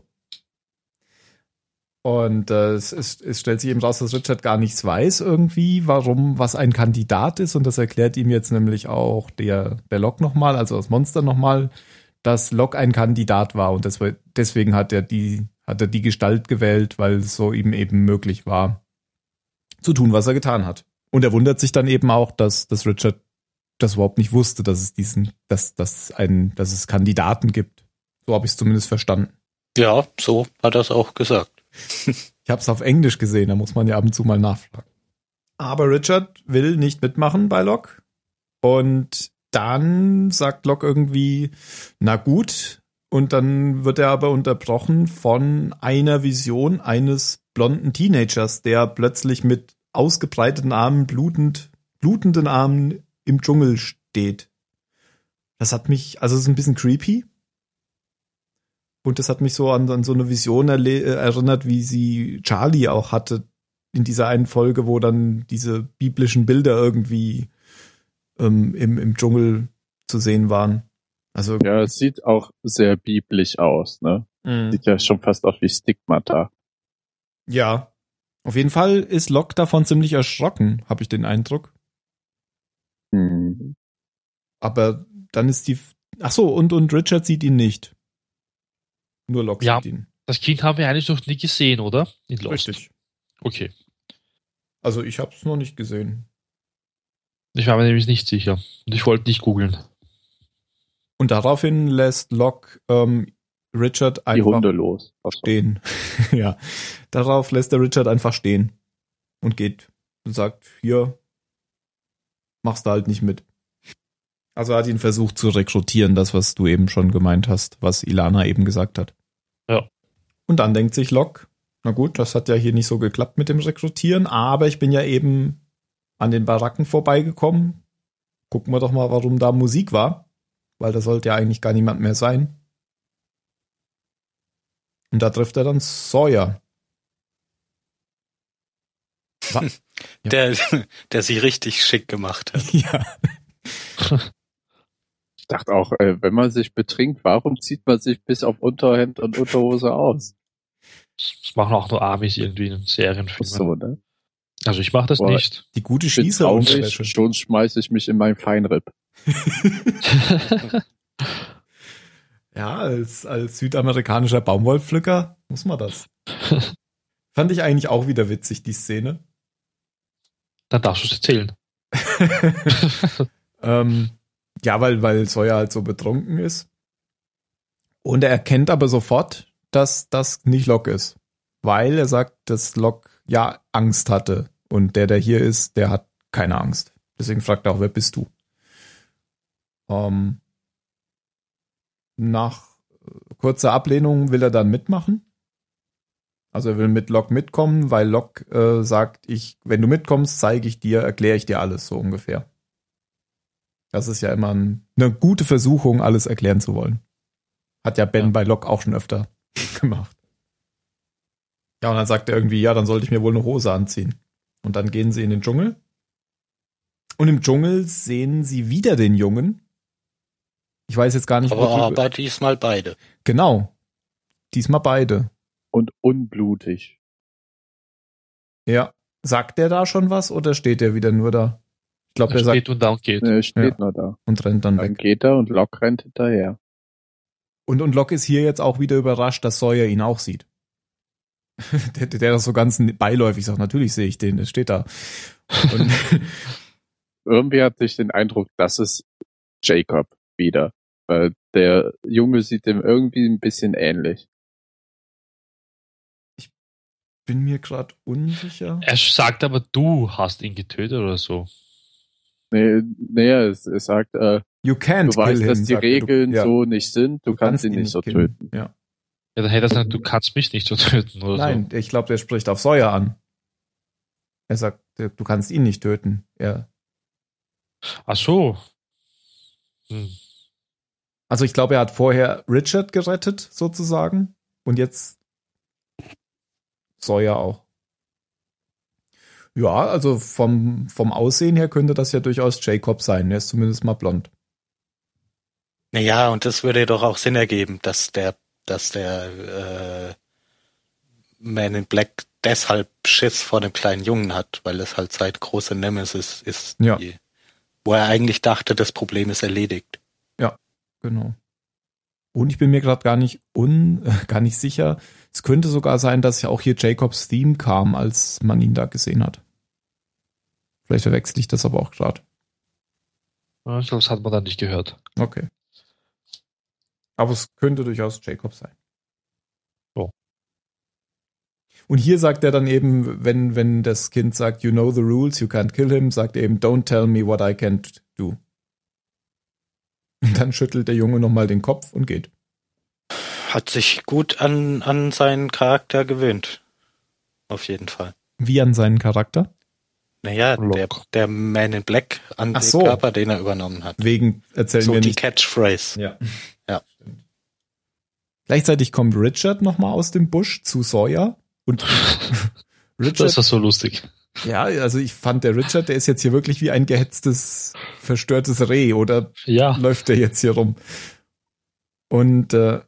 Speaker 2: Und äh, es, ist, es stellt sich eben raus, dass Richard gar nichts weiß irgendwie, warum, was ein Kandidat ist. Und das erklärt ihm jetzt nämlich auch der, der Locke nochmal, also das Monster nochmal, dass Locke ein Kandidat war. Und das, deswegen hat er, die, hat er die Gestalt gewählt, weil es so ihm eben möglich war, zu tun, was er getan hat. Und er wundert sich dann eben auch, dass, dass Richard das überhaupt nicht wusste, dass es diesen, dass, dass, ein, dass es Kandidaten gibt. So habe ich es zumindest verstanden.
Speaker 3: Ja, so hat er es auch gesagt.
Speaker 2: Ich habe es auf Englisch gesehen, da muss man ja ab und zu mal nachfragen. Aber Richard will nicht mitmachen bei Locke. Und dann sagt Locke irgendwie, na gut. Und dann wird er aber unterbrochen von einer Vision eines blonden Teenagers, der plötzlich mit ausgebreiteten Armen, blutend, blutenden Armen im Dschungel steht. Das hat mich, also es ist ein bisschen creepy. Und das hat mich so an, an so eine Vision erle- erinnert, wie sie Charlie auch hatte in dieser einen Folge, wo dann diese biblischen Bilder irgendwie ähm, im, im Dschungel zu sehen waren. Also
Speaker 1: Ja, es sieht auch sehr biblisch aus, ne?
Speaker 2: mh.
Speaker 1: Sieht ja schon fast aus wie Stigmata.
Speaker 2: Ja. Auf jeden Fall ist Locke davon ziemlich erschrocken, habe ich den Eindruck.
Speaker 1: Hm.
Speaker 2: Aber dann ist die... Ach so, und, und Richard sieht ihn nicht. Nur Locke
Speaker 4: Ja.
Speaker 2: sieht ihn.
Speaker 4: Das Kind haben wir eigentlich noch nie gesehen, oder? In Lost.
Speaker 2: Richtig.
Speaker 4: Okay.
Speaker 2: Also ich habe es noch nicht gesehen.
Speaker 4: Ich war mir nämlich nicht sicher. Und ich wollte nicht googeln.
Speaker 2: Und daraufhin lässt Locke ähm, Richard
Speaker 1: Die
Speaker 2: einfach
Speaker 1: Hunde los.
Speaker 2: stehen. Ja. Darauf lässt der Richard einfach stehen und geht und sagt, hier, machst du halt nicht mit. Also er hat ihn versucht zu rekrutieren, das, was du eben schon gemeint hast, was Ilana eben gesagt hat.
Speaker 4: Ja.
Speaker 2: Und dann denkt sich Locke, na gut, das hat ja hier nicht so geklappt mit dem Rekrutieren, aber ich bin ja eben an den Baracken vorbeigekommen. Gucken wir doch mal, warum da Musik war, weil da sollte ja eigentlich gar niemand mehr sein. Und da trifft er dann Sawyer. Wa- Ja.
Speaker 3: Der, der sie richtig schick gemacht hat.
Speaker 2: Ja.
Speaker 1: Ich dachte auch, äh, wenn man sich betrinkt, warum zieht man sich bis auf Unterhemd und Unterhose aus?
Speaker 4: Das machen auch nur Amis irgendwie in
Speaker 1: Ach
Speaker 4: Serienfilmen.
Speaker 1: so, ne?
Speaker 4: Also ich mache das
Speaker 1: Boah.
Speaker 4: nicht.
Speaker 2: Die gute
Speaker 1: Ich bin
Speaker 2: Schießer
Speaker 1: traurig, schon schmeiße ich mich in mein Feinripp.
Speaker 2: Ja, als, als südamerikanischer Baumwollpflücker muss man das. Fand ich eigentlich auch wieder witzig, die Szene.
Speaker 4: Dann darfst du es erzählen.
Speaker 2: ähm, ja, weil, weil Sawyer halt so betrunken ist. Und er erkennt aber sofort, dass das nicht Locke ist. Weil er sagt, dass Locke ja Angst hatte. Und der, der hier ist, der hat keine Angst. Deswegen fragt er auch, wer bist du? Ähm, nach kurzer Ablehnung will er dann mitmachen. Also er will mit Locke mitkommen, weil Locke äh, sagt, ich, wenn du mitkommst, zeige ich dir, erkläre ich dir alles, so ungefähr. Das ist ja immer ein, eine gute Versuchung, alles erklären zu wollen. Hat ja Ben
Speaker 4: Ja.
Speaker 2: bei Locke auch schon öfter gemacht. Ja, und dann sagt er irgendwie, ja, dann sollte ich mir wohl eine Hose anziehen. Und dann gehen sie in den Dschungel. Und im Dschungel sehen sie wieder den Jungen. Ich weiß jetzt gar nicht,
Speaker 3: Aber,
Speaker 2: wo-
Speaker 3: aber diesmal beide.
Speaker 2: Genau. Diesmal beide.
Speaker 1: Und unblutig.
Speaker 2: Ja. Sagt der da schon was oder steht der wieder nur da? Ich glaube,
Speaker 4: Er
Speaker 2: der sagt
Speaker 4: steht und down geht.
Speaker 1: Er steht
Speaker 2: Ja.
Speaker 1: nur da.
Speaker 2: und rennt dann
Speaker 1: Dann
Speaker 2: weg.
Speaker 1: geht er und Locke rennt hinterher.
Speaker 2: Und, und Locke ist hier jetzt auch wieder überrascht, dass Sawyer ihn auch sieht. der, der das so ganz beiläufig sagt, natürlich sehe ich den, der steht da. Und
Speaker 1: Irgendwie hatte ich den Eindruck, das ist Jacob wieder. Weil der Junge sieht dem irgendwie ein bisschen ähnlich.
Speaker 2: bin mir gerade unsicher.
Speaker 4: Er sagt aber, du hast ihn getötet oder so.
Speaker 1: Nee, nee es, es sagt, äh,
Speaker 2: You can't
Speaker 1: Du weißt,
Speaker 2: kill
Speaker 1: dass
Speaker 2: him,
Speaker 1: die
Speaker 2: sagt er.
Speaker 1: Regeln
Speaker 2: Du- ja.
Speaker 1: so nicht sind, du,
Speaker 2: Du
Speaker 1: kannst ihn
Speaker 2: ihn
Speaker 1: nicht so
Speaker 2: killen.
Speaker 1: töten.
Speaker 2: Ja.
Speaker 4: Ja, dann hätte er gesagt, du kannst mich nicht so töten oder
Speaker 2: Nein, ich glaube, der spricht auf Sawyer an. Er sagt, du kannst ihn nicht töten. Er,
Speaker 4: so. Ach so. Hm.
Speaker 2: also ich glaube, er hat vorher Richard gerettet, sozusagen. Und jetzt Sawyer auch. Ja, also vom, vom Aussehen her könnte das ja durchaus Jacob sein. Er ist zumindest mal blond.
Speaker 3: Naja, und das würde doch auch Sinn ergeben, dass der, dass der äh, Man in Black deshalb Schiss vor dem kleinen Jungen hat, weil es halt seit große Nemesis ist,
Speaker 2: Ja.
Speaker 3: die, wo er eigentlich dachte, das Problem ist erledigt.
Speaker 2: Genau. Und ich bin mir gerade gar nicht un, äh, gar nicht sicher. Es könnte sogar sein, dass ja auch hier Jacobs Theme kam, als man ihn da gesehen hat. Vielleicht verwechsel ich das aber auch gerade.
Speaker 4: Ja, ich glaube, das hat man dann nicht gehört.
Speaker 2: Okay. Aber es könnte durchaus Jacob sein.
Speaker 4: So.
Speaker 2: Und hier sagt er dann eben, wenn, wenn das Kind sagt, you know the rules, you can't kill him, sagt er eben, don't tell me what I can't do. Und dann schüttelt der Junge nochmal den Kopf und geht.
Speaker 3: Hat sich gut an, an seinen Charakter gewöhnt. Auf jeden Fall.
Speaker 2: Wie an seinen Charakter?
Speaker 3: Naja,
Speaker 4: Lock.
Speaker 3: der, der Man in Black an
Speaker 2: Ach
Speaker 3: den
Speaker 2: so.
Speaker 3: Körper, den er übernommen hat.
Speaker 2: Wegen erzählen
Speaker 3: So
Speaker 2: wir
Speaker 3: die
Speaker 2: nicht.
Speaker 3: Catchphrase.
Speaker 2: Ja.
Speaker 3: Ja.
Speaker 2: Gleichzeitig kommt Richard nochmal aus dem Busch zu Sawyer und Richard,
Speaker 4: Das war so lustig.
Speaker 2: ja, also ich fand der Richard, der ist jetzt hier wirklich wie ein gehetztes, verstörtes Reh, oder
Speaker 4: Ja.
Speaker 2: läuft der jetzt hier rum? Und äh,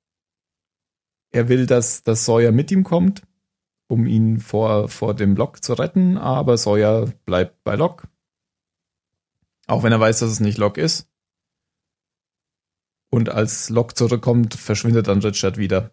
Speaker 2: er will, dass, dass Sawyer mit ihm kommt, um ihn vor, vor dem Locke zu retten, aber Sawyer bleibt bei Locke. Auch wenn er weiß, dass es nicht Locke ist. Und als Locke zurückkommt, verschwindet dann Richard wieder.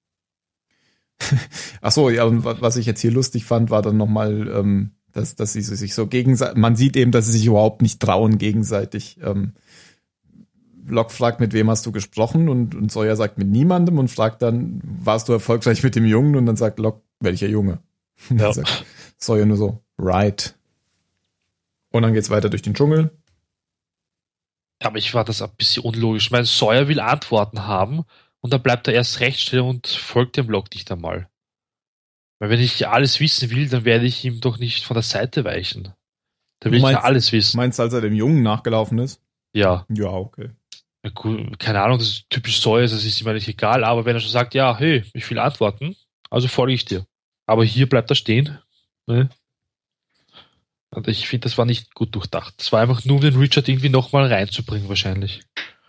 Speaker 2: Ach so, ja, und wa- was ich jetzt hier lustig fand, war dann nochmal, ähm, dass, dass sie sich so gegenseitig, man sieht eben, dass sie sich überhaupt nicht trauen gegenseitig. Ähm, Locke fragt, mit wem hast du gesprochen? Und, und Sawyer sagt, mit niemandem und fragt dann, warst du erfolgreich mit dem Jungen? Und dann sagt Locke, welcher Junge? Und dann
Speaker 4: Ja.
Speaker 2: sagt Sawyer nur so, right. Und dann geht's weiter durch den Dschungel.
Speaker 4: Aber ich war das ein bisschen unlogisch. Ich meine, Sawyer will Antworten haben und dann bleibt er erst recht still und folgt dem Block nicht einmal. Weil wenn ich alles wissen will, dann werde ich ihm doch nicht von der Seite weichen. Da will
Speaker 2: Du
Speaker 4: ich ja
Speaker 2: meinst-
Speaker 4: alles wissen.
Speaker 2: Meinst du, als er dem Jungen nachgelaufen ist?
Speaker 4: Ja,
Speaker 2: Ja, okay.
Speaker 4: ja, gut, keine Ahnung, das ist typisch Sawyer, das ist ihm eigentlich egal, aber wenn er schon sagt, ja, hey, ich will Antworten, also folge ich dir. Aber hier bleibt er stehen. Ne? Und ich finde, das war nicht gut durchdacht. Das war einfach nur, um den Richard irgendwie nochmal reinzubringen, wahrscheinlich.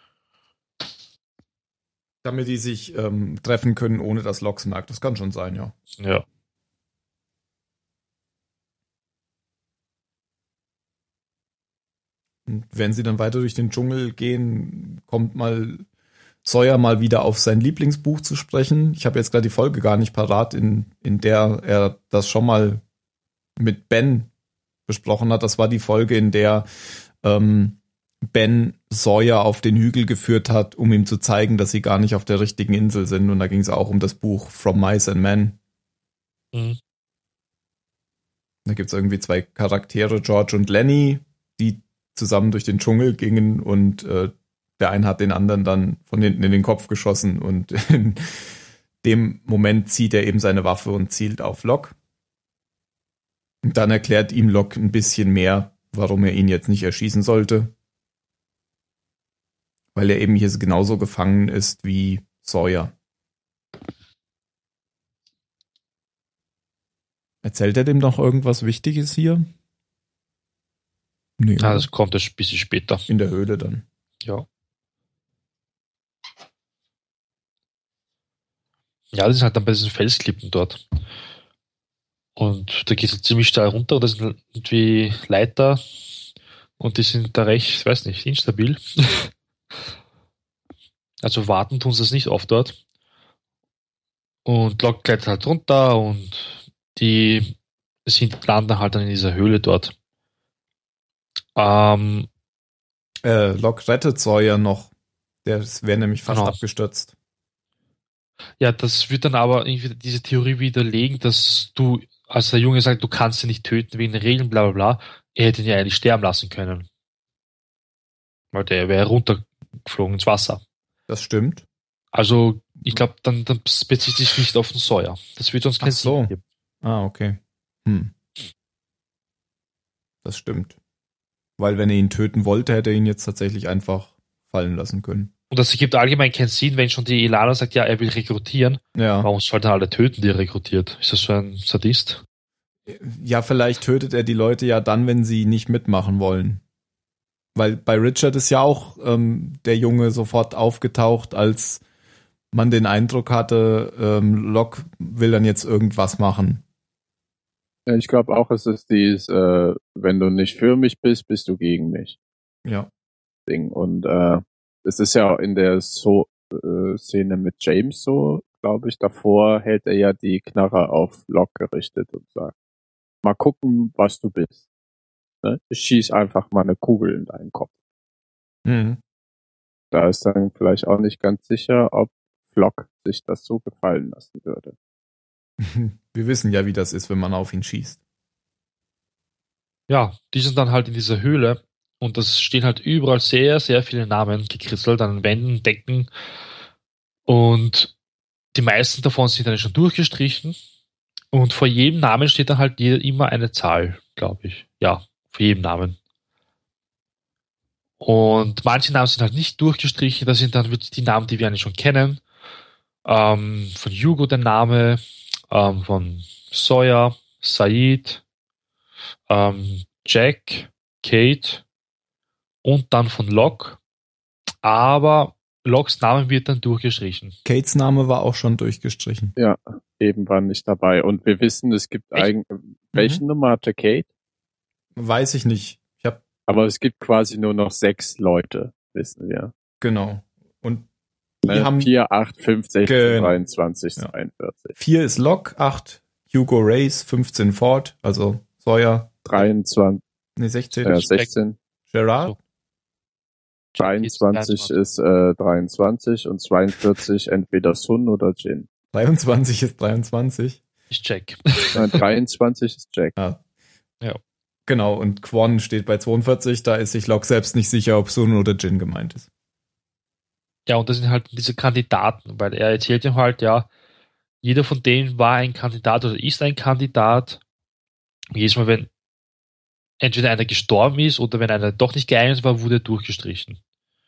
Speaker 2: Damit die sich ähm, treffen können, ohne dass Locke es merkt. Das kann schon sein, ja.
Speaker 4: Ja.
Speaker 2: Und wenn sie dann weiter durch den Dschungel gehen, kommt mal Sawyer mal wieder auf sein Lieblingsbuch zu sprechen. Ich habe jetzt gerade die Folge gar nicht parat, in, in der er das schon mal mit Ben besprochen hat. Das war die Folge, in der ähm, Ben Sawyer auf den Hügel geführt hat, um ihm zu zeigen, dass sie gar nicht auf der richtigen Insel sind. Und da ging es auch um das Buch From Mice and Men.
Speaker 4: Mhm.
Speaker 2: Da gibt es irgendwie zwei Charaktere, George und Lenny, die zusammen durch den Dschungel gingen und äh, der eine hat den anderen dann von hinten in den Kopf geschossen und in dem Moment zieht er eben seine Waffe und zielt auf Locke. Und dann erklärt ihm Locke ein bisschen mehr, warum er ihn jetzt nicht erschießen sollte. Weil er eben hier genauso gefangen ist wie Sawyer. Erzählt er dem noch irgendwas Wichtiges hier? Nee,
Speaker 4: Ah, das kommt erst ein bisschen später.
Speaker 2: in der Höhle dann.
Speaker 4: Ja. Ja, das ist halt dann bei diesen Felsklippen dort. Und da geht es ziemlich steil runter und das sind irgendwie Leiter und die sind da recht, ich weiß nicht, instabil. Also warten tun sie es nicht oft dort. Und Locke klettert halt runter und die sind, landen halt dann in dieser Höhle dort. Ähm,
Speaker 2: Äh, Locke rettet Sawyer noch. Der wäre nämlich fast
Speaker 4: Genau.
Speaker 2: abgestürzt.
Speaker 4: Ja, das wird dann aber irgendwie diese Theorie widerlegen, dass du, als der Junge sagt, du kannst ihn nicht töten wegen den Regeln, bla bla bla, er hätte ihn ja eigentlich sterben lassen können. Weil der wäre runtergeflogen ins Wasser.
Speaker 2: Das stimmt.
Speaker 4: Also, ich glaube, dann, dann bezieht sich nicht auf den Sawyer. Das wird uns keinen
Speaker 2: Ach so.
Speaker 4: Sinn geben.
Speaker 2: Ah, okay. Hm. Das stimmt. Weil wenn er ihn töten wollte, hätte er ihn jetzt tatsächlich einfach fallen lassen können.
Speaker 4: Und das ergibt allgemein keinen Sinn, wenn schon die Ilana sagt, ja, er will rekrutieren.
Speaker 2: Ja.
Speaker 4: Warum sollte er alle töten, die er rekrutiert? Ist das so ein Sadist?
Speaker 2: Ja, vielleicht tötet er die Leute ja dann, wenn sie nicht mitmachen wollen. Weil bei Richard ist ja auch ähm, der Junge sofort aufgetaucht, als man den Eindruck hatte, ähm, Locke will dann jetzt irgendwas machen.
Speaker 1: Ja, ich glaube auch, es ist dieses, äh, wenn du nicht für mich bist, bist du gegen mich.
Speaker 2: Ja.
Speaker 1: Ding. Und äh, es ist ja in der so äh, Szene mit James so, glaube ich, davor hält er ja die Knarre auf Locke gerichtet und sagt, mal gucken, was du bist. Ne? Ich schieß einfach mal eine Kugel in deinen Kopf.
Speaker 2: Mhm.
Speaker 1: Da ist dann vielleicht auch nicht ganz sicher, ob Flock sich das so gefallen lassen würde.
Speaker 2: Wir wissen ja, wie das ist, wenn man auf ihn schießt.
Speaker 4: Ja, die sind dann halt in dieser Höhle und das stehen halt überall sehr, sehr viele Namen gekritzelt an Wänden, Decken und die meisten davon sind dann schon durchgestrichen und vor jedem Namen steht dann halt jeder immer eine Zahl, glaube ich. Ja, vor jedem Namen. Und manche Namen sind halt nicht durchgestrichen, das sind dann wirklich die Namen, die wir eigentlich schon kennen. Ähm, von Hugo der Name, ähm, von Sawyer, Said, ähm, Jack, Kate und dann von Locke. Aber Lockes Name wird dann durchgestrichen.
Speaker 2: Kates Name war auch schon durchgestrichen.
Speaker 1: Ja, eben war nicht dabei. Und wir wissen, es gibt eigentlich, welche
Speaker 2: Mhm.
Speaker 1: Nummer hatte Kate?
Speaker 2: Weiß ich nicht. Ich hab,
Speaker 1: Aber es gibt quasi nur noch sechs Leute, wissen wir.
Speaker 2: genau. Und die
Speaker 1: Ne?
Speaker 2: haben
Speaker 1: vier, acht, fünf, sechzehn,
Speaker 2: Genau.
Speaker 1: dreiundzwanzig,
Speaker 2: Ja.
Speaker 1: zweiundvierzig.
Speaker 2: vier ist Locke, acht Hugo Race, fünfzehn Ford, also Sawyer,
Speaker 1: dreiundzwanzig,
Speaker 2: nee, sechzehn
Speaker 1: äh,
Speaker 2: ist
Speaker 1: sechzehn,
Speaker 2: Gerard.
Speaker 4: So.
Speaker 1: dreiundzwanzig ist äh, dreiundzwanzig und zweiundvierzig entweder Sun oder Jin.
Speaker 2: dreiundzwanzig ist dreiundzwanzig.
Speaker 4: Ich check.
Speaker 1: Äh, dreiundzwanzig ist Jack.
Speaker 2: Ja.
Speaker 4: Ja.
Speaker 2: Genau, und Quan steht bei zweiundvierzig, da ist sich Locke selbst nicht sicher, ob Sun oder Jin gemeint ist.
Speaker 4: Ja, und das sind halt diese Kandidaten, weil er erzählt ihm halt, ja, jeder von denen war ein Kandidat oder ist ein Kandidat. Jedes Mal, wenn entweder einer gestorben ist oder wenn einer doch nicht geeignet war, wurde er durchgestrichen.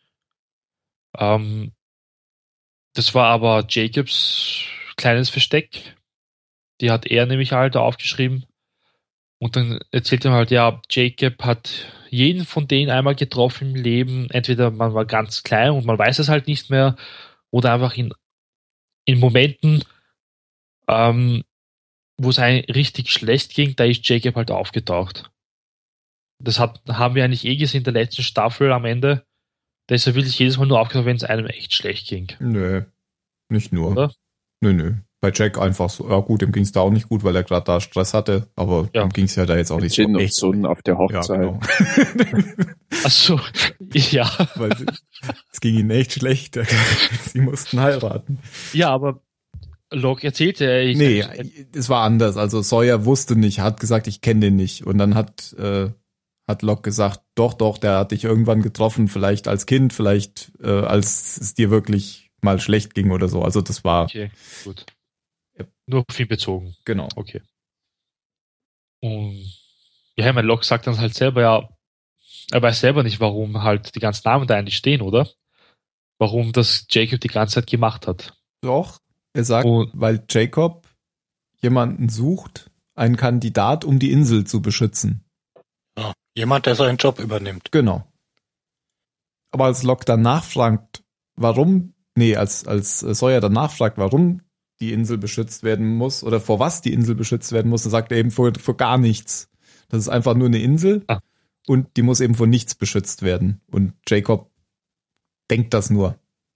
Speaker 4: Ähm, das war aber Jacobs kleines Versteck. Die hat er nämlich halt aufgeschrieben. Und dann erzählt er halt, ja, Jacob hat jeden von denen einmal getroffen im Leben. Entweder man war ganz klein und man weiß es halt nicht mehr, oder einfach in, in Momenten, ähm, wo es einem richtig schlecht ging, da ist Jacob halt aufgetaucht. Das hat, haben wir eigentlich eh gesehen in der letzten Staffel am Ende. Da ist er wirklich jedes Mal nur aufgetaucht, wenn es einem echt schlecht ging.
Speaker 2: Nö, nicht nur.
Speaker 4: Oder?
Speaker 2: Nö, nö. Bei Jack einfach so, ja gut, dem ging es da auch nicht gut, weil er gerade da Stress hatte, aber
Speaker 4: Ja.
Speaker 2: dem ging es ja da jetzt auch nicht
Speaker 1: Jin
Speaker 2: so
Speaker 1: und
Speaker 2: echt.
Speaker 1: Sun auf der
Speaker 2: Ja,
Speaker 1: Hochzeit.
Speaker 2: genau.
Speaker 4: Ach so, ja.
Speaker 2: Weil sie, es ging ihnen echt schlecht. Sie mussten heiraten.
Speaker 4: Ja, aber Locke erzählte er. ich-
Speaker 2: Nee, es war anders. Also Sawyer wusste nicht, hat gesagt, ich kenne den nicht. Und dann hat, äh, hat Locke gesagt, doch, doch, der hat dich irgendwann getroffen, vielleicht als Kind, vielleicht äh, als es dir wirklich mal schlecht ging oder so. Also das war,
Speaker 4: Okay, gut.
Speaker 2: Ja.
Speaker 4: Nur auf ihn bezogen.
Speaker 2: genau.
Speaker 4: Okay. Und ja, ich meine, Locke sagt dann halt selber, ja, er weiß selber nicht, warum halt die ganzen Namen da eigentlich stehen, oder? Warum das Jacob die ganze Zeit gemacht hat.
Speaker 2: Doch, er sagt,
Speaker 4: Und-
Speaker 2: weil Jacob jemanden sucht, einen Kandidat, um die Insel zu beschützen.
Speaker 3: Ja, jemand, der seinen Job übernimmt.
Speaker 2: Genau. Aber als Locke dann nachfragt, warum, nee, als, als Sawyer dann nachfragt, warum die Insel beschützt werden muss oder vor was die Insel beschützt werden muss, dann sagt er eben vor, vor gar nichts. Das ist einfach nur eine Insel
Speaker 4: Ah.
Speaker 2: und die muss eben vor nichts beschützt werden. Und Jacob denkt das nur.